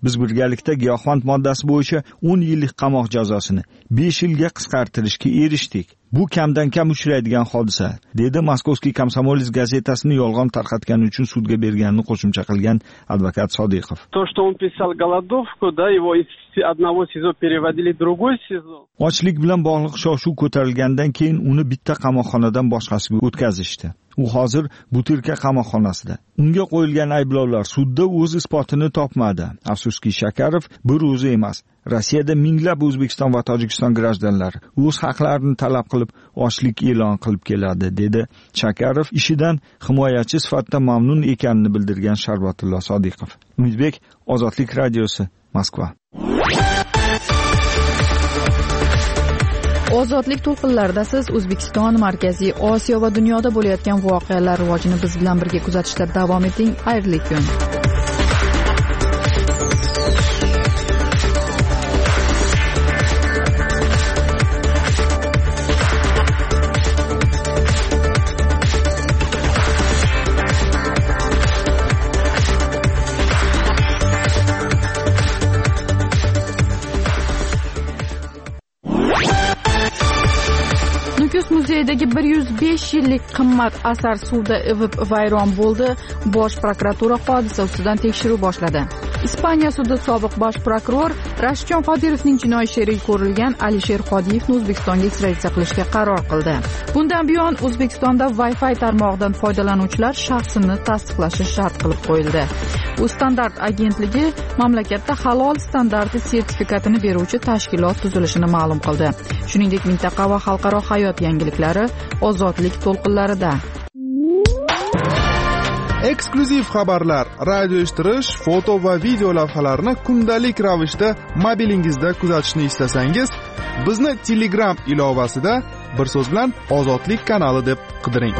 Biz birgalikda giyohvand moddasi bo'yicha 10 yillik qamoq jazosini 5 yilga qisqartirishga erishdik. Bu kamdan kam uchraydigan hodisa, dedi Moskovskiy Komsomolets gazetasini yolg'on tarqatgani uchun sudga berganini qo'shimcha qilgan advokat Sodiqov. То, что он писал голодовку, да, его из одного СИЗО переводили в другой СИЗО. Ochlik bilan bog'liq shov-shuv ko'tarilgandan keyin uni bitta qamoqxonadan boshqasiga o'tkazishdi. U hozir Butirka qamoqxonasida. Unga qo'yilgan ayblovlar sudda o'z isbotini topmadi. Afsuski, Shakarov bir o'zi emas. Rossiyada minglab O'zbekiston va Tojikiston grajdanlari o'z haqlarini talab qilib, ochlik e'lon qilib keladi, dedi Shakarov ishidan himoyachi sifatida mamnun ekanini bildirgan Sharbatullo Sodiqov. Umidbek, Ozodlik radiosi, Moskva. Ozodlik to'lqinlarida siz O'zbekiston, Markaziy Osiyo va dunyoda bo'layotgan voqealar rivojini biz bilan birga kuzatishda davom eting. Xayrli kun. Muzeyidagi 105 yillik qimmat asar suvda ivib vayron bo'ldi. Bosh prokuratura hodisa ustidan tekshiruv boshladi. Ispaniya sudi sobiq bosh prokuror Rashidjon Qodirovning jinoiy sherigi ko'rilgan Alisher Qodiyevni O'zbekistonga ekstraditsiya qilishga qaror qildi. Bundan buyon O'zbekistonda Wi-Fi tarmog'idan foydalanuvchilar shaxsini tasdiqlashi shart qilib qo'yildi. U standart agentligi mamlakatda halol standarti sertifikatini beruvchi tashkilot tuzilishini ma'lum qildi. Shuningdek, mintaqa va xalqaro hayot yangiliklari Ozodlik to'lqinlarida. Eksklyuziv xabarlar, radio eshittirish, foto va video lavhalarni kundalik ravishda mobilingizda kuzatishni istasangiz, bizni Telegram ilovasida bir so'z bilan Ozodlik kanali deb qidiring.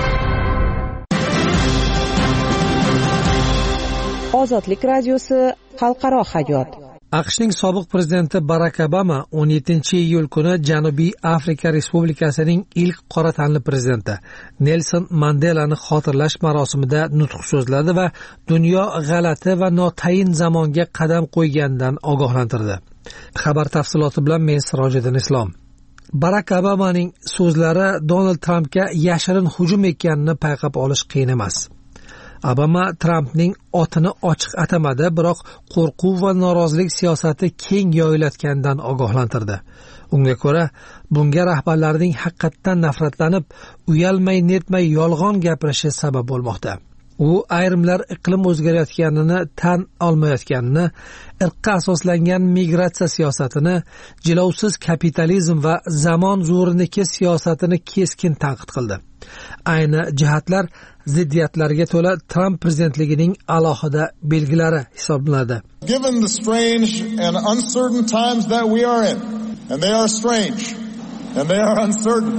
Ozodlik radiosi, xalqaro hayot. AQShning sobiq prezidenti Barak Obama 17-iyul kuni Janubiy Afrika Respublikasining ilk qora tanli prezidenti Nelson Mandelani xotirlash marosimida nutq so'zladi va dunyo g'alati va notayin zamonga qadam qo'ygandan ogohlantirdi. Xabar tafsiloti bilan men Sirojiddin Islom. Barak Obamaning so'zlari Donald Trampga yashirin hujum ekanini payqab olish qiyin emas. Obama Trampning otini ochiq atamadi, biroq qo'rquv va norozilik siyosati keng yoyilayotganidan ogohlantirdi. Unga ko'ra, bunga rahbarlarning haqiqatdan nafratlanib, uyalmay-netmay yolg'on gapirishi sabab bo'lmoqda. U ayrimlar iqlim o'zgarayotganini tan olmayotganini, irqqa asoslangan migratsiya siyosatini, jilovsiz kapitalizm va zamon zo'riniki siyosatini keskin tanqid qildi. Ayni jihatlar ziddiyatlarga to'la Trump prezidentligining alohida belgilari hisoblanadi. Given the strange and uncertain times that we are in, and they are strange and they are uncertain.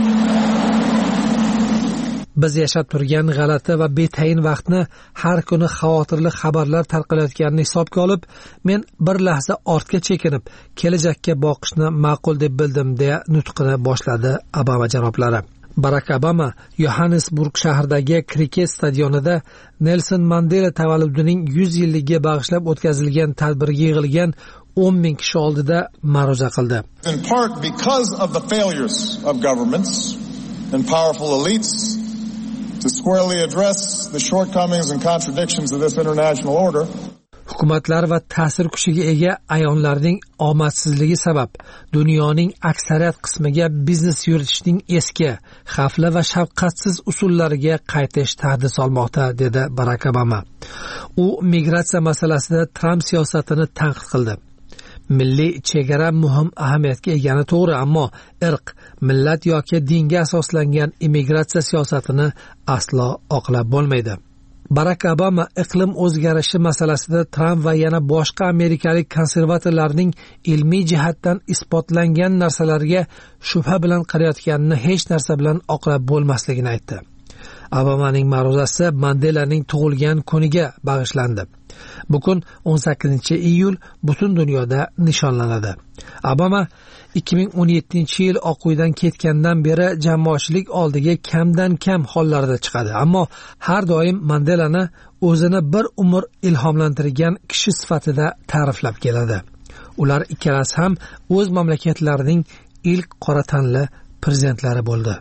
Biz yashab turgan g'alati va betayin vaqtni, har kuni xavotirli xabarlar tarqalayotganini hisobga olib, men bir lahza ortga chekinib, kelajakka boqishni ma'qul deb bildim, deya nutqini boshladi Obama janoblari. Barak Obama Johannesburg shahridagi kriket stadionida Nelson Mandela tavalludining 100 yilligiga bag'ishlab o'tkazilgan tadbirga yig'ilgan 10 ming kishi oldida ma'ruza qildi. In part because of the failures of governments and powerful elites to squarely address the shortcomings and contradictions of this international order. Hukumatlar va ta'sir kuchiga ega ayonlarning omadsizligi sabab dunyoning aksariyat qismiga biznes yuritishning eski, xavfli va shafqatsiz usullariga qaytish tahdid solmoqda, dedi Barak Obama. U migratsiya masalasida Trump siyosatini tanqid qildi. Milliy chegara muhim ahamiyatga egani to'g'ri, ammo irq, millat yoki dinga asoslangan immigratsiya siyosatini aslo oqlab bo'lmaydi. Barak Obama iqlim o'zgarishi masalasida Trump va yana boshqa amerikalik konservatorlarning ilmiy jihatdan isbotlangan narsalarga shubha bilan qarayotganini hech narsa bilan oqlab bo'lmasligini aytdi. Obamaning ma'ruzasi Mandelaning tug'ilgan kuniga bag'ishlandi. Bu kun 18-iyul butun dunyoda nishonlanadi. Obama 2017-yil Oq uydan ketgandan beri jamoatchilik oldiga kamdan kam hollarda chiqadi, ammo har doim Mandelani o'zini bir umr ilhomlantirgan kishi sifatida ta'riflab keladi. Ular ikkalasi ham o'z mamlakatlarining ilk qora tanli prezidentlari bo'ldi.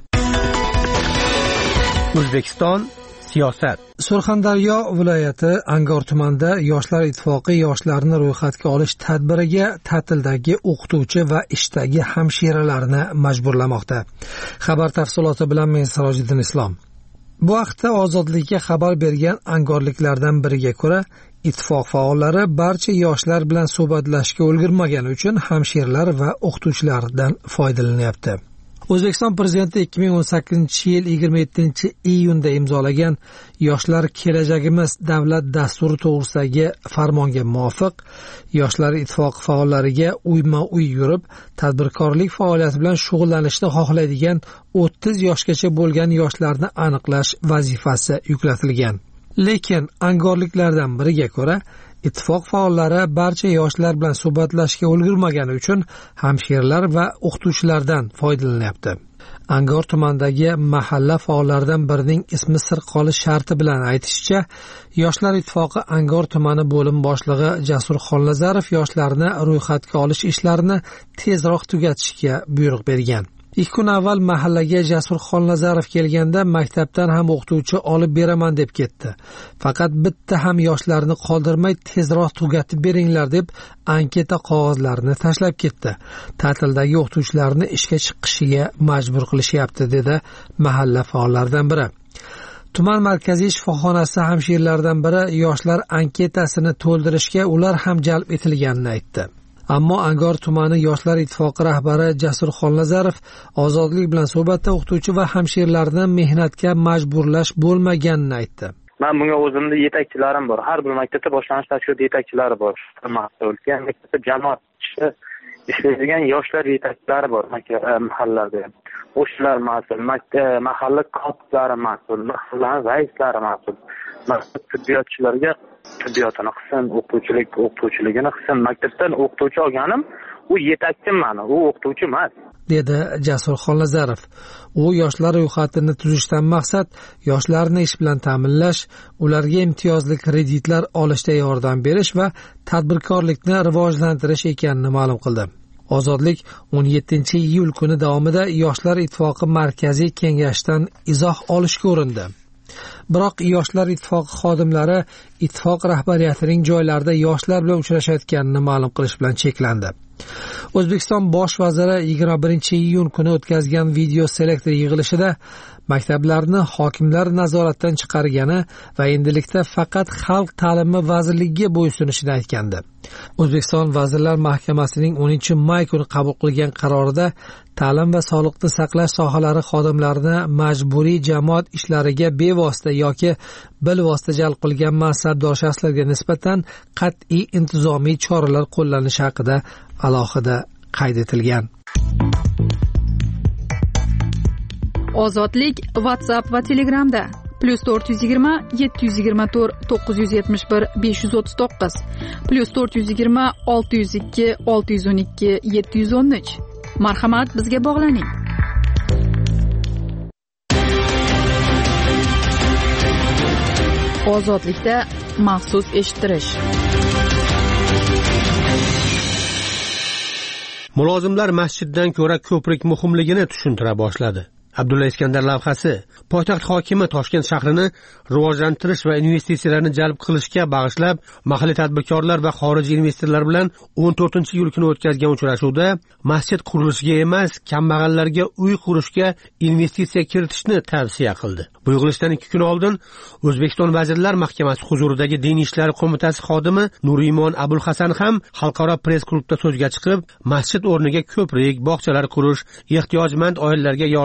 O'zbekiston siyosat. Surxondaryo viloyati Angor tumanida Yoshlar ittifoqi yoshlarni ro'yxatga olish tadbiriga ta'tildagi o'qituvchi va ishdagi hamshiralarni majburlamoqda. Xabar tafsiloti bilan men Sirojiddin Islom. Bu haqda Ozodlikka xabar bergan angorliklardan biriga ko'ra, ittifoq faollari barcha yoshlar bilan suhbatlashishga ulgurmagani uchun hamshiralar va o'qituvchilardan foydalanyapti. O'zbekiston prezidenti 2018-yil 27-iyunda imzolagan Yoshlar kelajagimiz davlat dasturi to'g'risidagi farmonga muvofiq Yoshlar ittifoqi faollariga uyma-uy yurib, tadbirkorlik faoliyati bilan shug'ullanishni xohlaydigan 30 yoshgacha bo'lgan yoshlarni aniqlash vazifasi yuklatilgan. Lekin angorliklardan biriga ko'ra, ittifoq faollari barcha yoshlar bilan suhbatlashishga ulgurmagani uchun hamshiralar va o'qituvchilardan foydalanyapti. Angor tumanidagi mahalla faollaridan birining ismi sir qolish sharti bilan aytishicha, Yoshlar ittifoqi Angor tumani bo'lim boshlig'i Jasur Xonlazarov yoshlarni ro'yxatga olish ishlarini tezroq tugatishga buyruq bergan. 2 kun avval mahallaga Jasur Xonlazarov kelganda maktabdan ham o'qituvchi olib beraman deb ketdi. Faqat bitta ham yoshlarni qoldirmay tezroq tugatib beringlar deb anketa qog'ozlarini tashlab ketdi. Ta'tildagi o'qituvchilarni ishga chiqishiga majbur qilishyapti, dedi mahalla faollaridan biri. Tuman markaziy shifoxonasi hamshiralaridan biri yoshlar anketasini to'ldirishga ular ham jalb etilganini aytdi. Ammo Angor tumani Yoshlar ittifoqi rahbari Jasur Xonlazarov Ozodlik bilan suhbatda o'qituvchi va hamshiralarni mehnatga majburlash bo'lmaganini aytdi. Men bunga o'zimda yetakchilarim bor. Har bir maktabda boshlanish tashkilot yetakchilari bor. Mas'ulga maktabda jamoat ishlaydigan yoshlar yetakchilari bor mahallalarda. O'shalar mas'ul, mahalla kotiblari mas'ul, mahalla raislari mas'ul. Maktab tibbiyotchilarga tibbiyotini qilsin, o'qituvchiligini qilsin. Maktabdan o'qituvchi olganim, u yetakchiman, u o'qituvchi emas, dedi Jasur Xonlazarov. U yoshlar ro'yxatini tuzishdan maqsad yoshlarni ish bilan ta'minlash, ularga imtiyozli kreditlar olishda yordam berish va tadbirkorlikni rivojlantirish ekanini ma'lum qildi. Ozodlik 17-iyul kuni davomida Yoshlar ittifoqi markaziy kengashidan izoh olishga urindi. Biroq Yoshlar ittifoqi xodimlari ittifoq rahbariyatining joylarda yoshlar bilan uchrashayotganini ma'lum qilish bilan cheklandi. O'zbekiston bosh vaziri 21-iyun kuni o'tkazgan video selektor yig'ilishida maktablarni hokimlar nazoratdan chiqargani va endilikda faqat Xalq ta'limi vazirligiga bo'ysunishini aytgandi. O'zbekiston Vazirlar Mahkamasining 10-may kuni qabul qilgan qarorida ta'lim va sog'liqni saqlash sohalari xodimlarini majburiy jamoat ishlariga bevosita yoki bilvosita jalb qilgan mansabdor shaxslarga nisbatan qat'iy intizomiy choralar qo'llanishi haqida alohida qayd etilgan. Ozodlik WhatsApp va Telegramda +420 724 971 539 +420 602 612 713. Marhamat, bizga bog'laning. Ozodlikda maxsus eshittirish. Mulozimlar masjiddan ko'ra ko'prik muhimligini tushuntira boshladi. Abdulla Iskandar lavhasi poytaxt hokimi Toshkent shahrini rivojlantirish va investitsiyalarni jalb qilishga bag'ishlab mahalliy tadbirkorlar va xorijiy investorlar bilan 14-iyul kuni o'tkazgan uchrashuvda masjid qurilishiga emas, kambag'allarga uy qurishga investitsiya kiritishni tavsiya qildi. Bu yig'ilishdan 2 kun oldin O'zbekiston Vazirlar Mahkamasi huzuridagi Din ishlari qo'mitasi xodimi Nurimon Abulhasan ham xalqaro press klubda so'zga chiqib, masjid o'rniga ko'prik, bog'chalar qurish, ehtiyojmand oilalarga yordam berish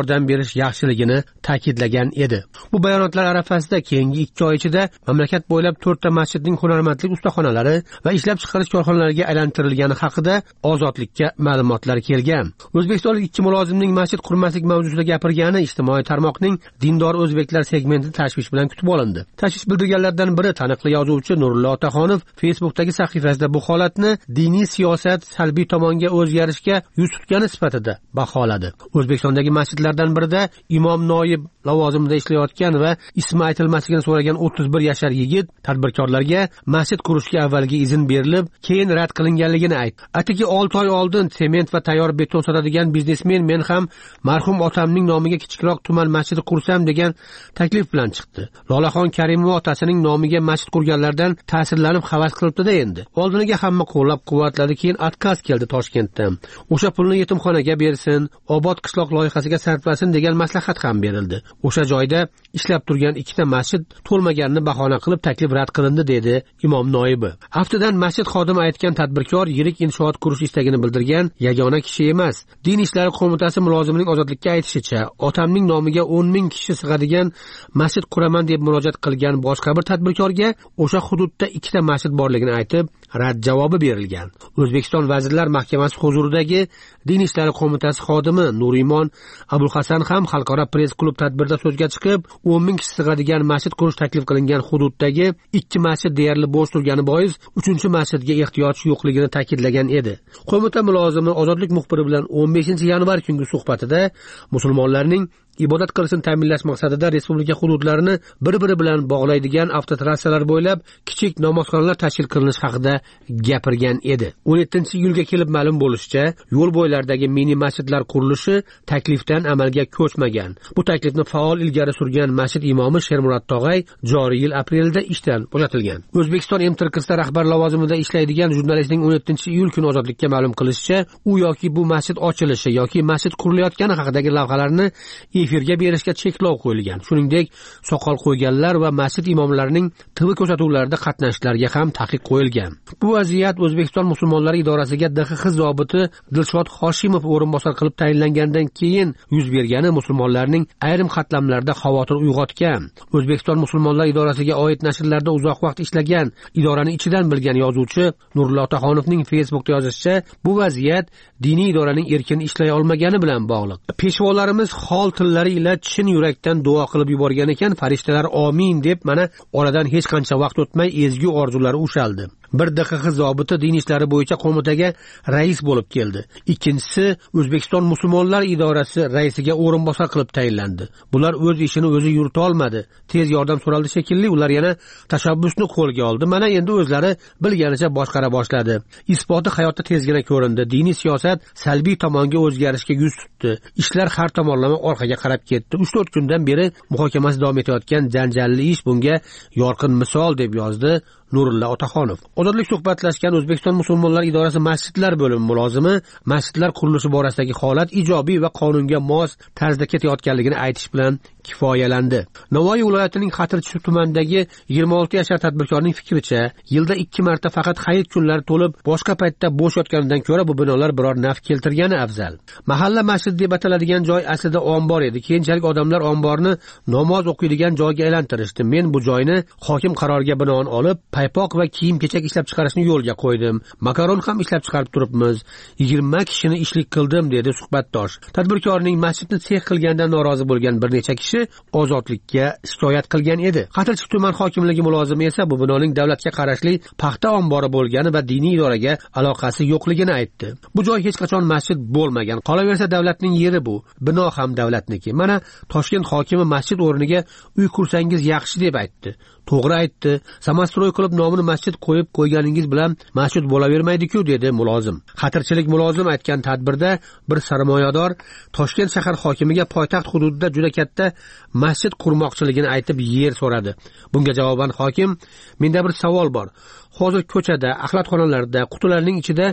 berish yaxshiligini ta'kidlagan edi. Bu bayonotlar arafasida keyingi 2 oy ichida mamlakat bo'ylab 4 ta masjidning hunarmandlik ustaxonalari va ishlab chiqarish korxonalariga aylantirilgani haqida Ozodlikka ma'lumotlar kelgan. O'zbekistonlik 2 mulozimning masjid qurmaslik mavzusida gapirgani ijtimoiy tarmoqning dindor o'zbeklar segmenti tashvish bilan kutib olindi. Tashvish bildirganlardan biri taniqli yozuvchi Nurullo Otaxonov Facebookdagi sahifasida bu holatni diniy siyosat salbiy tomonga o'zgarishga yuz tutgani sifatida baholadi. O'zbekistondagi masjidlardan birida imom noyib lavozimida ishlayotgan va ismi aytilmasligini so'ragan 31 yashar yigit tadbirkorlarga masjid qurishga avvalgi izn berilib, keyin rad qilinganligini aytdi. Atigi 6 oy oldin sement va tayyor beton sotadigan biznesmen men ham marhum otamning nomiga kichikroq tuman masjid qursam degan taklif bilan chiqdi. Lolaxon Karimova otasining nomiga masjid qurganlardan ta'sirlanib havas qilibdi-da endi. Oldiniga hamma qo'llab-quvvatladi, keyin отказ keldi Toshkentdan. O'sha pulni yetimxonaga bersin, obod qishloq loyihasiga sarflasin degan maslahat ham berildi. O'sha joyda ishlab turgan 2 ta masjid to'lmaganini bahona qilib taklif rad qilindi dedi imom noibi. Aftidan masjid xodimi aytgan tadbirkor yirik inshoot qurish istagini bildirgan yagona kishi emas. Din ishlari qo'mitasi mulozimining Ozodlikka aytishicha, otamning nomiga 10 ming kishi sig'adigan masjid quraman deb murojaat qilgan boshqa bir tadbirkorga o'sha hududda 2 ta masjid borligini aytib, rad javobi berilgan. O'zbekiston Vazirlar Mahkamasi huzuridagi Din ishlari qo'mitasi xodimi Nurimon Abulhasan ham xalqaro press klub tadbirda so'zga chiqib, 10 ming kishi sig'adigan masjid qurish taklif qilingan hududdagi 2 masjid deyarli bo'sh turgani bois 3-chi masjidga ehtiyoj yo'qligini ta'kidlagan edi. Qo'mita mulozimi Ozodlik muxbiri bilan 15-yanvar kungi suhbatida musulmonlarning ibodat qilishini ta'minlash maqsadida respublika hududlarini bir-biri bilan bog'laydigan avtotrassalar bo'ylab kichik namozxonalar tashkil qilinish haqida gapirgan edi. 17-iyulga kelib ma'lum bo'lishicha, yo'l bo'ylaridagi mini masjidlar qurilishi taklifdan amalga ko'chmagan. Bu taklifni faol ilgari surgan masjid imomi Shermurod Tog'ay joriy yil aprelda ishdan bo'shatilgan. O'zbekiston MTRKSda rahbar lavozimida ishlaydigan jurnalistning 17-iyul kuni Ozodlikka ma'lum qilishicha, u yoki bu masjid ochilishi yoki masjid qurilayotgani haqidagi lavhalarni efirga berishga cheklov qo'yilgan. Shuningdek, soqol qo'yganlar va masjid imomlarining TV ko'rsatuvlarida qatnashishlariga ham taqiq qo'yilgan. Bu vaziyat O'zbekiston musulmonlari idorasiga DXX zobiti Dilshod Hoshimov o'rinbosar qilib tayinlangandan keyin yuz bergani musulmonlarning ayrim qatlamlarida xavotir uyg'otgan. O'zbekiston musulmonlar idorasiga oid nashrlarda uzoq vaqt ishlagan, idorani ichidan bilgan yozuvchi Nurullo Otaxonovning Facebookda yozishicha, bu vaziyat diniy idoraning erkin ishlay olmagani bilan bog'liq. Peshvolarimiz hol tillari ila chin yurakdan duo qilib yuborgan ekan, farishtalar amin deb mana oradan hech qancha vaqt o'tmay ezgu orzulari ushaldi. Bir DXX zobiti din ishlari bo'yicha qo'mitaga rais bo'lib keldi. Ikkinchisi O'zbekiston musulmonlar idorasi raisiga o'rinbosar qilib tayinlandi. Bular o'z ishini o'zi yurita olmadi. Tez yordam so'raldi shekilli, ular yana tashabbusni qo'lga oldi. Mana endi o'zlari bilganicha boshqara boshladi. Isboti hayotda tezgina ko'rindi. Diniy siyosat salbiy tomonga o'zgarishga yuz tutdi. Ishlar har tomonlama orqaga qarab ketdi. 3-4 kundan beri muhokamasi davom etayotgan janjalli ish bunga yorqin misol deb yozdi Nurullo Otaxonov. Ozodlik suhbatlashgan O'zbekiston musulmonlar idorasi masjidlar bo'limi mulozimi masjidlar qurilishi borasidagi holat ijobiy va qonunga mos tarzda ketayotganligini aytish bilan kifoyalandi. Navoiy viloyatining Xatirchi tumanidagi 26 yashar tadbirkorning fikricha, yilda 2 marta faqat hayit kunlari to'lib, boshqa paytda bo'sh yotganidan ko'ra bu binolar biror naf keltirgani afzal. Mahalla masjid deb ataladigan joy aslida ombor edi. Keyinchalik odamlar omborni namoz o'qiydigan joyga aylantirishdi. Men bu joyni hokim qaroriga binoan olib, paypoq va kiyim-kechak ishlab chiqarishni yo'lga qo'ydim. Makaron ham ishlab chiqarib turibmiz. 20 kishini ishlik qildim dedi suhbatdosh. Tadbirkorning masjidni sex qilgandan norozi bo'lgan bir necha kishi Ozodlikka shikoyat qilgan edi. Xatirchi tuman hokimligi mulozimi esa bu binoning davlatga qarashli paxta ombori bo'lgani va diniy idoraga aloqasi yo'qligini aytdi. Bu joy hech qachon masjid bo'lmagan. Qolaversa davlatning yeri bu. Bino ham davlatniki. Mana Toshkent hokimi masjid o'rniga uy qursangiz yaxshi deb aytdi. To'g'ri aytdi. Samastroy qilib nomini masjid qo'yib qo'yganingiz bilan masjid bo'lavermaydi-ku dedi mulozim. Xatirchilik mulozim aytgan tadbirda bir sarmoyador Toshkent shahar hokimiga poytaxt hududida juda katta masjid qurmoqchiligini aytib yer so'radi. Bunga javoban hokim: "Menda bir savol bor. Hozir ko'chada, axlatxonalarda, qutilarning ichida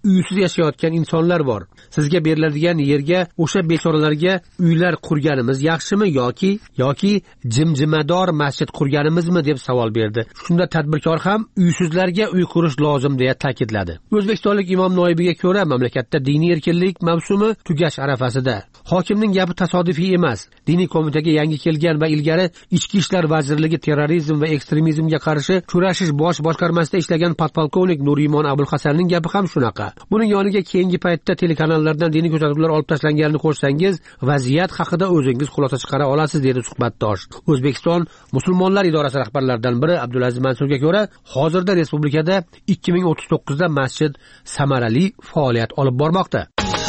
uysiz yashayotgan insonlar bor. Sizga beriladigan yerga o'sha bechoralarga uylar qurganimiz yaxshimi yoki jimjimador masjid qurganimizmi deb savol berdi. Shunda tadbirkor ham uysizlarga uy qurish lozim deya ta'kidladi. O'zbekistonlik imom noibiga ko'ra, mamlakatda diniy erkinlik mavsumi tugash arafasida. Hokimning gapi tasodifiy emas. Diniy qo'mitaga yangi kelgan va ilgari Ichki ishlar vazirligi terrorizm va ekstremizmga qarshi kurashish bosh boshqarmasida ishlagan podpolkovnik Nurimon Abulhasanning gapi ham shunaqa. Buning yoniga keyingi paytda telekanallardan diniy ko'rsatuvlar olib tashlanganini qo'shsangiz, vaziyat haqida o'zingiz xulosa chiqara olasiz dedi suhbatdosh. O'zbekiston musulmonlar idorasi rahbarlaridan biri Abdulaziz Mansurga ko'ra, hozirda respublikada 2039 da masjid samarali faoliyat olib bormoqda.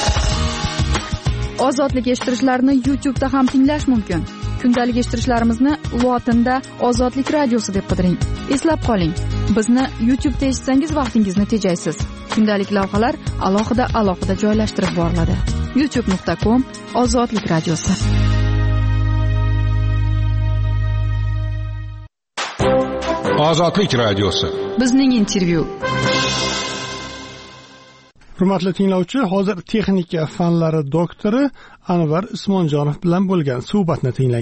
Ozodlik eshittirishlarni YouTube'da ham tinglash mumkin. Kundalik eshittirishlarimizni lotinda Ozodlik radiosi deb qidiring. Eslab qoling, bizni YouTube'da eshitsangiz vaqtingizni tejaysiz. Kundalik lavhalar alohida joylashtirib boriladi. youtube.com Ozodlik radiosi. Ozodlik radiosi. Bizning intervyu. Hurmatli tinglovchi, hozir texnika fanlari doktori Anvar Usmonjonov bilan bo'lgan suhbatni tinglang.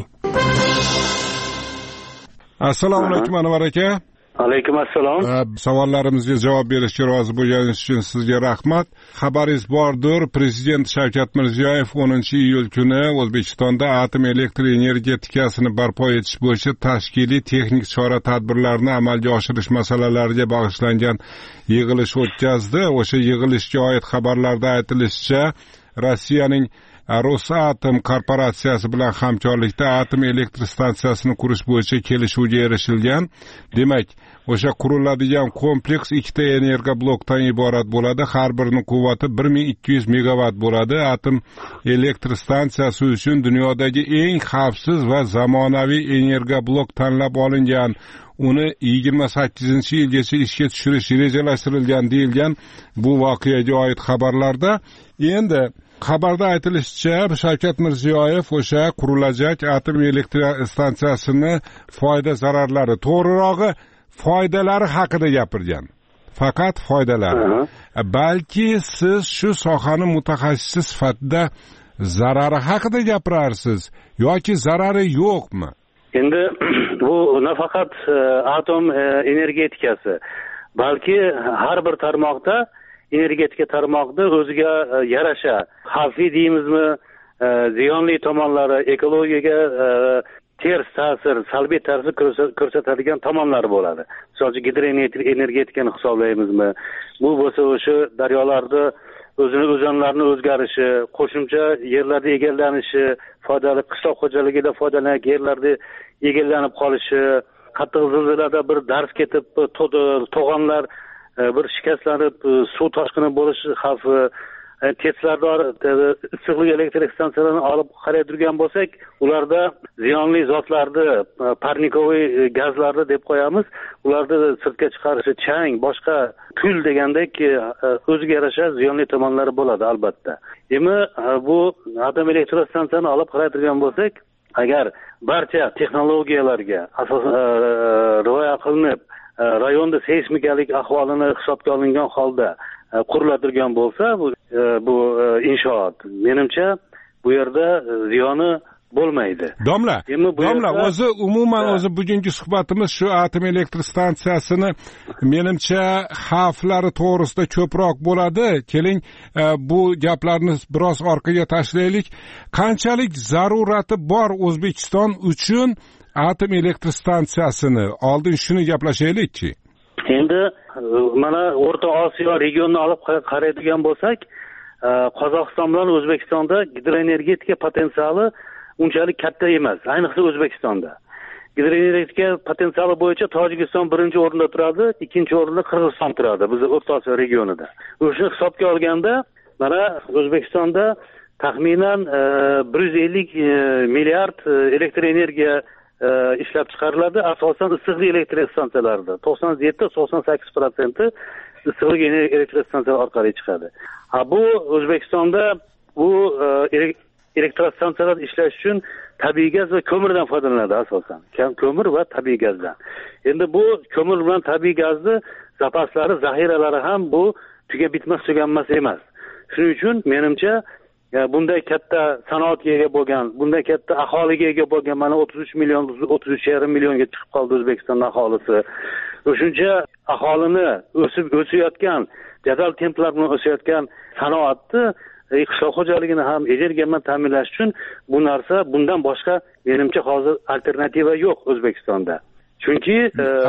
Assalomu alaykum Anvar aka. Alaykum assalom. Savollarimizga javob berishga rozi bo'lganingiz uchun sizga rahmat. Xabaringiz bordir, Prezident Shavkat Mirziyoyev 10-iyul kuni O'zbekistonda atom elektr energetikasini barpo etish bo'yicha tashkiliy texnik chora-tadbirlarni amalga oshirish masalalariga bag'ishlangan yig'ilish o'tkazdi. O'sha yig'ilishga oid xabarlarda aytilishicha, Rossiyaning Rosatom korporatsiyasi bilan hamkorlikda atom elektr stansiyasini qurish bo'yicha kelishuvga erishilgan. Demak, o'sha quriladigan kompleks 2 ta energoblokdan iborat bo'ladi. Har birining quvvati 1200 megawatt bo'ladi. Atom elektr stansiyasi uchun dunyodagi eng xavfsiz va zamonaviy energoblok tanlab olingan. Uni 28-yilgacha ishga tushirish rejalashtirilgan deyilgan bu voqeaga oid xabarlarda. Endi xabarda aytilishicha, Shavkat Mirziyoyev o'sha qurilajak atom elektr stansiyasini foyda zararlari, to'g'rirog'i foydalari haqida gapirgan. Faqat foydalari. Balki siz shu sohani mutaxassisi sifatida zarari haqida gapirarsiz yoki zarari yo'qmi? Endi bu nafaqat atom energetikasi, balki har bir tarmoqda energetika tarmoqda o'ziga yarasha xavfli deymizmi, ziyonli tomonlari, ekologiyaga ters ta'sir, salbiy ta'sir ko'rsatadigan tomonlari bo'ladi. Misol uchun gidroenergetikani hisoblaymizmi? Bu bo'lsa o'sha daryolarda o'zanlarni o'zgarishi, qo'shimcha yerlarda egallanishi, foydali qishloq xo'jaligida foydalangan yerlarda egallanib qolishi, qattiq zilzilada bir darz ketib, to'g'onlar bir shikastlanib, suv toshqini bo'lish xavfi, Teslarda issiqlik elektr stansiyalarini olib qaraydigan bo'lsak, ularda ziyonli zotlarni, parnikoviy gazlarni deb qo'yamiz. Ularni sirtga chiqarishi, chang, boshqa kul degandek o'ziga yarasha ziyonli tomonlari bo'ladi albatta. Endi bu atom elektr stansiyani olib qaraydigan bo'lsak, agar barcha texnologiyalarga asosan rioya qilinib, rayonda seysmikalik ahvolini hisobga olingan holda quriladirgan bo'lsa, bu inshoot, menimcha bu yerda ziyoni bo'lmaydi. Domla, o'zi umuman bugungi suhbatimiz shu atom elektr stansiyasini menimcha xavflari to'g'risida ko'proq bo'ladi. Keling, bu gaplarni biroz orqaga tashlaylik. Qanchalik zarurati bor O'zbekiston uchun atom elektr stansiyasini? Oldin shuni gaplashaylikchi. Endi mana O'rta Osiyo regionini olib qaraydigan bo'lsak, Qozog'iston bilan O'zbekistonda gidroenergetika potensiali unchalik katta emas, ayniqsa O'zbekistonda. Gidroenergetika potensiali bo'yicha Tojikiston birinchi o'rinda turadi, ikkinchi o'rinda Qirg'iziston turadi biz O'rta Osiyo regionida. O'shani hisobga olganda, mana O'zbekistonda taxminan 150 milliard elektr energiya ishlab chiqariladi, asosan issiqlik elektr stansiyalarida 97-98% issiqlik elektr stansiyalari orqali chiqadi. Bu O'zbekistonda bu elektrostansiyalar ishlash uchun tabiiy gaz va ko'mirdan foydalanadi asosan. Ko'mir va tabiiy gazdan. Endi bu ko'mir bilan tabiiy gazni zapaslari, zaxiralari ham bu tugab bitmas tuganmas emas. Shuning uchun menimcha bunday katta sanoatga ega bo'lgan, bunday katta aholiga ega bo'lgan, mana 33,5 millionga chiqib qoldi O'zbekiston aholisi. O'shuncha aholini o'sayotgan, jadal templar bilan o'sayotgan sanoatni qishloq xo'jaligini ham energiya bilan ta'minlash uchun bu narsa, bundan boshqa menimcha hozir alternativa yo'q O'zbekistonda. Chunki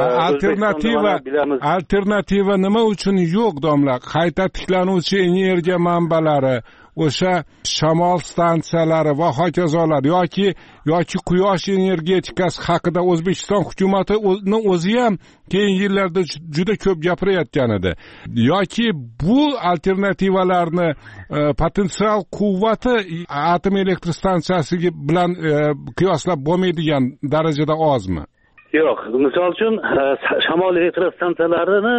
alternativa nima uchun yo'q, domla? Qayta tiklanuvchi energiya manbalari, o'sha shamol stansiyalari va hokazolar yoki quyosh energetikasi haqida O'zbekiston hukumatining o'zi ham keyingi yillarda juda ko'p gapirayotgan edi. Yoki bu alternativalarni potensial quvvati atom elektr stansiyasi bilan qiyoslab bo'lmaydigan darajada ozmi? Yo'q, misol uchun shamol elektr stansiyalarini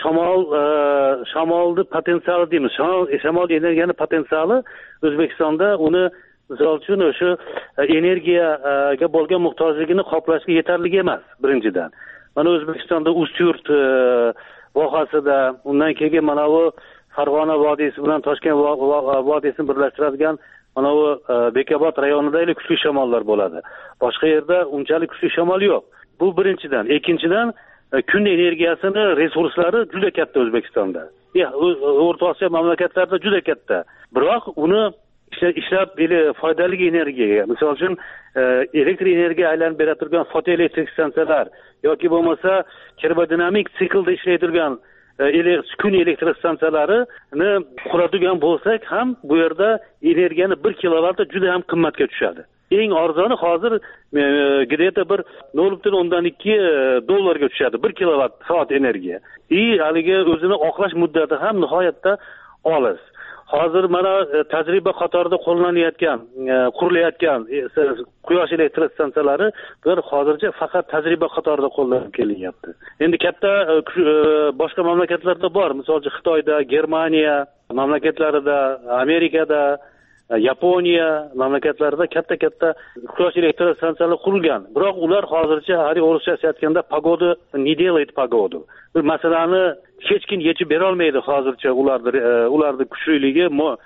shamolni potensiali deymiz. Shamol energiyani potensiali O'zbekistonda uni misol uchun o'sha energiyaga bo'lgan muhtojligini qoplashga yetarli emas, birinchidan. Mana O'zbekistonda Ustyurt vohasida, undan keyin mana bu Farg'ona vodiysi bilan Toshkent vodiysini birlashtiradigan mana bu Bekobod rayonidagi kuchli shamollar bo'ladi. Boshqa yerda unchalik kuchli shamol yo'q. Bu birinchidan. Ikkinchidan, kun energiyasini resurslari juda katta O'zbekistonda. O'rta Osiyo mamlakatlarida juda katta. Biroq uni ishlab foydali energiyaga, misol uchun elektr energiya aylanib bera turgan fotoelektrik stansiyalar yoki bo'lmasa termodinamik siklda ishlaydigan kun elektr stansiyalarini quradigan bo'lsak ham bu yerda energiyani 1 kilovatda juda ham qimmatga tushadi. Eng arzoni hozir где-то bir 0.2 dollarga tushadi 1 kilovatt soat energiya. Haligi o'zini oqlash muddati ham nihoyatda olis. Hozir mana tajriba qatorida qo'llanayotgan, qurilayotgan quyosh elektr stansiyalari hozircha faqat tajriba qatorida qo'llanib kelinyapti. Endi katta boshqa mamlakatlarda bor, masalan Xitoyda, Germaniya mamlakatlarida, Amerikada, Yaponiya mamlakatlarida katta quyosh elektr stansiyalari qurilgan. Biroq ular hozircha o'rischa aytganda pagoda не делает погоду. Bir masalani hech kim yechib bera olmaydi hozircha ularning kuchliligi,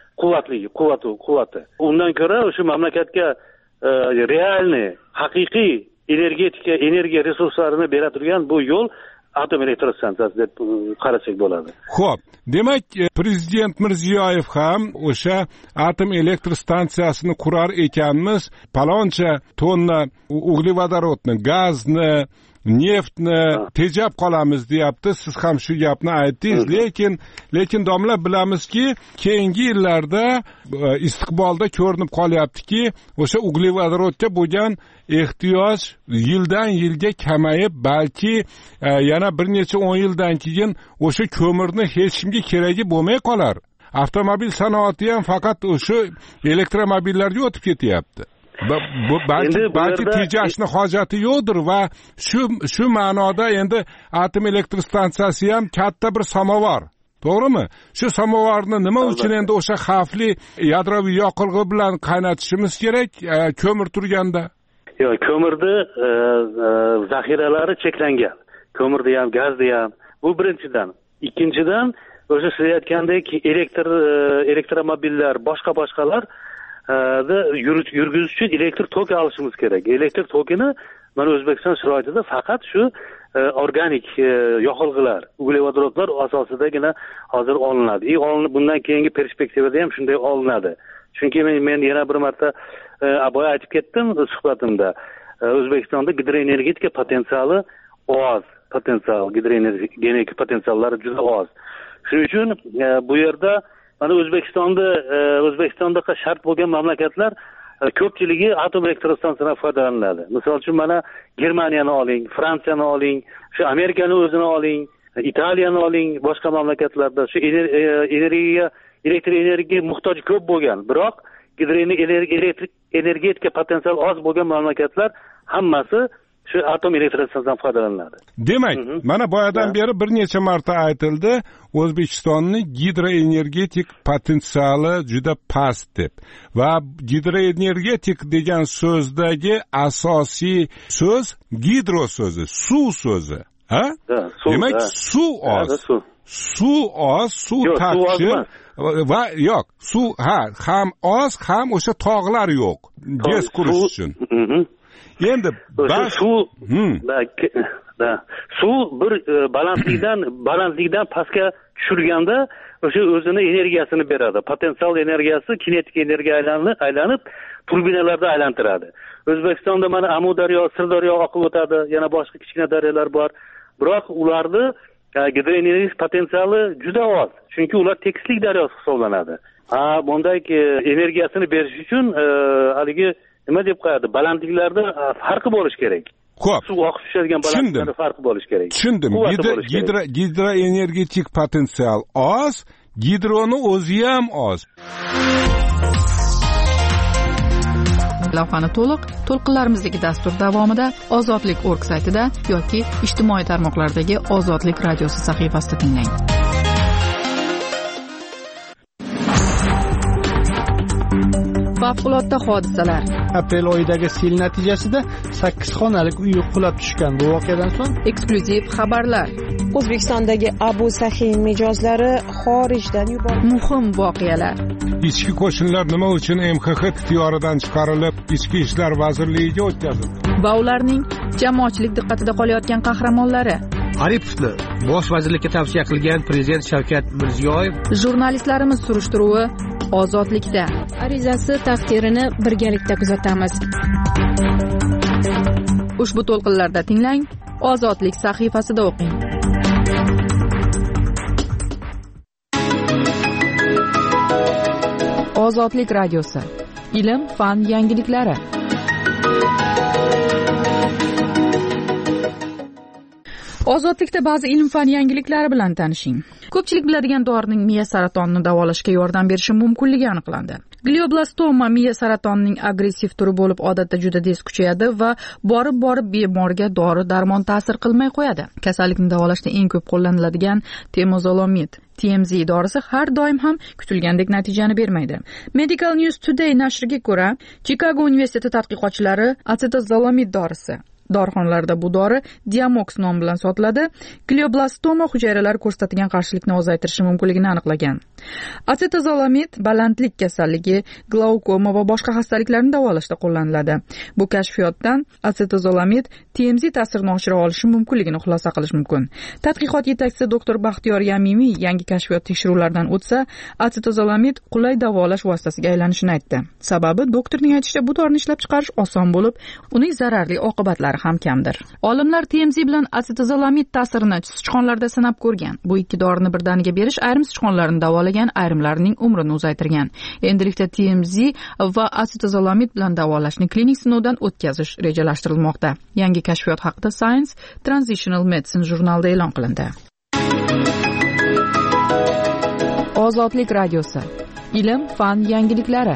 quvvati. Undan ko'ra o'sha mamlakatga realniy, haqiqiy energiya resurslarini bera turgan bu yo'l atom elektr stansiyasi deb qarasak bo'ladi. Xo'p, demak prezident Mirziyoyev ham o'sha atom elektr stansiyasini qurar ekanmiz, paloncha tonna uglevodorodni, gazni, neftni tejab qolamiz deyapti. Siz ham shu gapni aytdingiz, lekin domla bilamizki, keyingi yillarda istiqbolda ko'rinib qolyaptiki, o'sha uglevodorodga bo'lgan ehtiyoj yildan yilga kamayib, balki yana bir necha 10 yildan keyin o'sha ko'mirni hech kimga keragi bo'lmay qolar. Avtomobil sanoati ham faqat o'sha elektromobillarga o'tib ketyapti. Balki tejashni hojati yo'qdir va shu ma'noda endi atom elektr stansiyasi ham katta bir samovar. To'g'rimi? Shu samovarni nima uchun endi o'sha xavfli yadroviy yoqilg'i bilan qaynatishimiz kerak ko'mir turganda? Yo'q, ko'mirni zaxiralari cheklangan. Ko'mirda ham, gazda ham. Bu birinchidan. Ikkinchidan, o'sha siz aytgandek elektromobillar, boshqalar yurgizish uchun elektr toki olishimiz kerak. Elektr tokini mana O'zbekiston sharoitida faqat shu organik yoqilg'ilar, uglevodorodlar asosidagina hozir olinadi. Bundan keyingi perspektivada ham shunday olinadi. Chunki men yana bir marta boya aytib ketdim suhbatimda. O'zbekistonda gidroenergetika potensiali oz, gidroenergetika potensiallari juda oz. Shuning uchun bu yerda mana O'zbekistonda shart bo'lgan mamlakatlar ko'pchiligi atom elektr stansiyasidan foydalanadi. Misol uchun mana Germaniyani oling, Fransiyani oling, shu Amerikani o'zini oling, Italiyani oling, boshqa mamlakatlarda shu elektr energiyaga muhtoj ko'p bo'lgan, biroq energetika potensiali oz bo'lgan mamlakatlar hammasi shu atom elektr stansiyasidan foydalanadi. Demak, mana boyadan beri bir necha marta aytildi, O'zbekistonning gidroenergetik potensiali juda past deb. Va gidroenergetik degan so'zdagi asosiy so'z gidro so'zi, suv so'zi. Ha? Demak, suv oz. suv oz, suv taqchil va yo'q, suv ham oz, ham o'sha tog'lar yo'q. GES qurish uchun. Endi suv bir balandlikdan pastga tushirganda o'sha o'zini energiyasini beradi. Potensial energiyasi kinetik energiyaga aylanib turbinalarda aylantiradi. O'zbekistonda mana Amudaryo, Sirdaryo oqib o'tadi, yana boshqa kichkina daryolar bor. Biroq ularni gidroenergetik potensiali juda oz, chunki ular tekislik daryosi hisoblanadi. Bunday energiyasini berish uchun haligi nima deb qo'yadi? Balandliklarda farqi bo'lish kerak. Ko'p. Suv oqib tushadigan balandliklarda farqi bo'lish kerak. Tushundim. Gidroenergetik potensial oz, gidroni o'zi ham oz. Lavhani to'lqinlarimizdagi dastur davomida Ozodlik.org saytida yoki ijtimoiy tarmoqlardagi Ozodlik radiosi sahifasida tinglang. Favqulodda hodisalar. Aprel oyidagi sel natijasida 8 xonalik uy qulab tushgan. Bu voqeadan so'ng eksklyuziv xabarlar. O'zbekistondagi Abu Sahiy mijozlari xorijdan yuborildi. Muhim voqealar. Ichki qo'shinlar nima uchun MXX ixtiyoridan chiqarilib, Ichki ishlar vazirligiga o'tkazildi? Va ularning jamoatchilik diqqatida qolayotgan qahramonlari. Aripovni bosh vazirlikka tavsiya qilgan prezident Shavkat Mirziyoyev. Jurnalistlarimiz surishtiruvi Ozodlikda. Arizasi taqdirini birgalikda kuzatamiz. Ushbu to'lqinlarda tinglang, Ozodlik sahifasida o'qing. Ozodlik radiosi. Ilm, fan yangiliklari. Ozodlikda ba'zi ilm-fan yangiliklari bilan tanishing. Ko'pchilik biladigan dorining miya saratonini davolashga yordam berishi mumkinligi aniqlandi. Glioblastoma miya saratonining agressiv turi bo'lib, odatda juda tez kuchayadi va borib bemorga dori-darmon ta'sir qilmay qo'yadi. Kasallikni davolashda eng ko'p qo'llaniladigan temozolomid TMZ dorisi har doim ham kutilgandek natijani bermaydi. Medical News Today nashriga ko'ra, Chicago universiteti tadqiqotchilari acetazolomid dorisi dorixonalarda bu dori Diamox nomi bilan sotiladi. Glioblastoma hujayralari ko'rsatgan qarshilikni ozaytirishi mumkinligini aniqlagan. Acetazolomid balandlik kasalligi, glaukoma va boshqa xastaliklarni davolashda qo'llaniladi. Bu kashfiyotdan acetazolomid TMZ ta'sirini oshira olishi mumkinligini xulosa qilish mumkin. Tadqiqot yetakchisi doktor Baxtiyor Yamimiy yangi kashfiyot tekshiruvlaridan o'tsa, acetazolomid qulay davolash vositasiga aylanishini aytdi. Sababi doktorning aytishicha, bu dorini ishlab chiqarish oson bo'lib, uning zararli oqibatlari ham kamdir. Olimlar TMZ bilan acetazolomid ta'sirini sichqonlarda sinab ko'rgan. Bu ikki dorini birdaniga berish ayrim sichqonlarni davolagan, ayrimlarining umrini uzaytirgan. Endilikda TMZ va acetazolomid bilan davolashni klinik sinovdan o'tkazish rejalashtirilmoqda. Yangi kashfiyot haqida Science Transitional Medicine jurnalida e'lon qilindi. Ozodlik radiosi. Ilm, fan yangiliklari.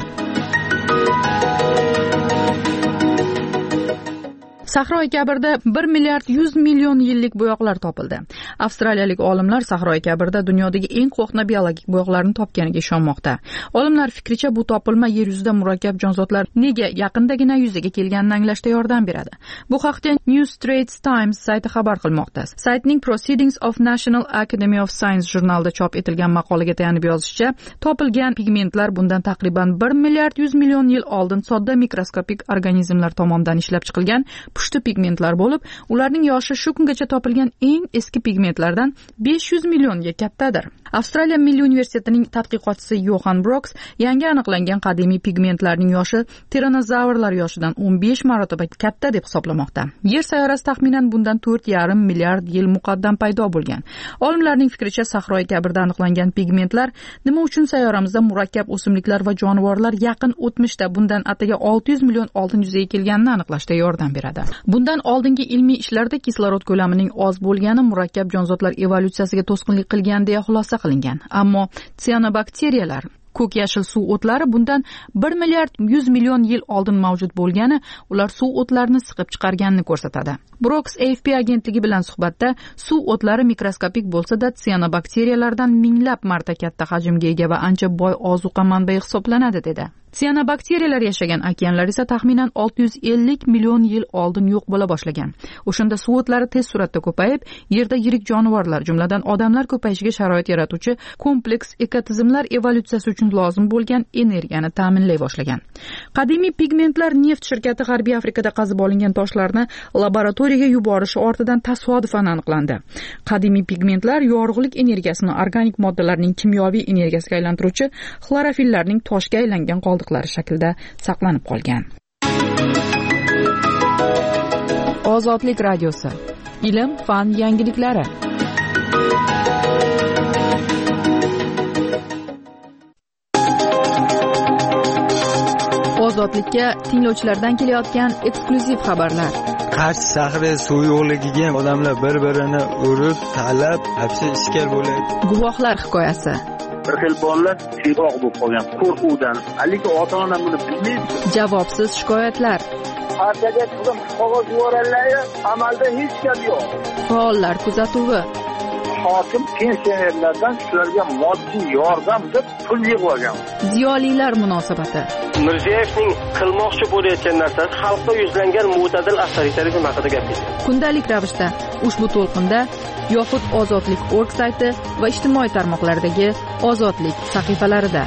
Sahroy Kabirda 1 milliard 100 million yillik bo'yoqlar topildi. Avstraliyalik olimlar Sahroy Kabirda dunyodagi eng qo'hna biologik bo'yoqlarni topganiga ishonmoqda. Olimlar fikricha, bu topilma yer yuzida murakkab jonzotlar nega yaqindagina yuzaga kelganini anglashda yordam beradi. Bu haqda New Straits Times sayti xabar qilmoqda. Saytning Proceedings of National Academy of Science jurnalida chop etilgan maqolaga tayanib yozishicha, topilgan pigmentlar bundan taqriban 1 milliard 100 million yil oldin sodda mikroskopik organizmlar tomonidan ishlab chiqilgan pushti pigmentlar bo'lib, ularning yoshi shu kungacha topilgan eng eski pigmentlardan 500 millionga kattadir. Avstraliya Milliy universitetining tadqiqotchisi Johan Brooks yangi aniqlangan qadimiy pigmentlarning yoshi tiranozavrlar yoshidan 15 marotaba katta deb hisoblamoqda. Yer sayyorasi taxminan bundan 4,5 milliard yil muqaddam paydo bo'lgan. Olimlarning fikricha, Sahroy Kabirda aniqlangan pigmentlar nima uchun sayyoramizda murakkab o'simliklar va jonivorlar yaqin o'tmishda bundan ataga 600 million oldin yuzaga kelganini aniqlashda yordam beradi. Bundan oldingi ilmiy ishlarda kislorod ko'lamining oz bo'lgani murakkab jonzotlar evolyutsiyasiga to'sqinlik qilgan deya xulosa qilingan. Ammo sianobakteriyalar, ko'k yashil suv o'tlari bundan 1 milliard 100 million yil oldin mavjud bo'lgani, ular suv o'tlarini siqib chiqarganini ko'rsatadi. Brooks AFP agentligi bilan suhbatda suv o'tlari mikroskopik bo'lsa-da, sianobakteriyalardan minglab marta katta hajmga ega va ancha boy ozuqa manbai hisoblanadi dedi. siyanobakteriyalar yashagan okeanlar esa taxminan 650 million yil oldin yo'q bo'la boshlagan. O'shanda suv o'tlari tez suratda ko'payib, yerda yirik jonivorlar, jumladan odamlar ko'payishiga sharoit yaratuvchi kompleks ekotizimlar evolyutsiyasi uchun lozim bo'lgan energiyani ta'minlay boshlagan. Qadimiy pigmentlar neft shirkati G'arbiy Afrikada qazib olingan toshlarni laboratoriyaga yuborishi ortidan tasodifan aniqlandi. Qadimiy pigmentlar yorug'lik energiyasini organik moddalarning kimyoviy energiyasiga aylantiruvchi xlorofillarning toshga aylangan qoldiqlari shaklida saqlanib qolgan. Ozodlik radiosi. Ilm, fan yangiliklari. Ozodlikka tinglovchilardan kelayotgan eksklyuziv xabarlar. Qarshi shahri suv yo'qligiga odamlar bir-birini urib, talab, hapsi ishkal bo'ladi. Guvohlar hikoyasi. Bir xil bolalar siyroq bo'lib qolgan qo'rquvdan, haligi ota-ona buni bilmaydi. Javobsiz shikoyatlar. Partiyaga qilib qog'oz yuborganlar, amalda hech gap yo'q. Faollar kuzatuvi. Hokim pensionerlardan shularga moddiy yordam deb pul yig'ib olgan. Ziyolilar munosabati. Mirziyoyevning qilmoqchi bo'layotgan narsasi xalqqa yuzlangan mo'tadil avtoritarizm haqida gapirdi. Kundalik ravishda ushbu to'lqinda yoxud ozodlik.org sayti va ijtimoiy tarmoqlardagi ozodlik sahifalarida.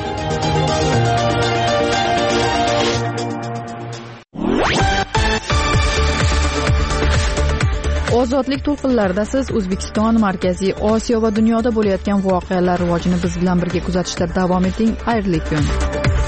Ozodlik to'lqinlarida siz O'zbekiston, Markaziy Osiyo va dunyoda bo'layotgan voqealar rivojini biz bilan birga kuzatishda davom eting. Xayrli kun.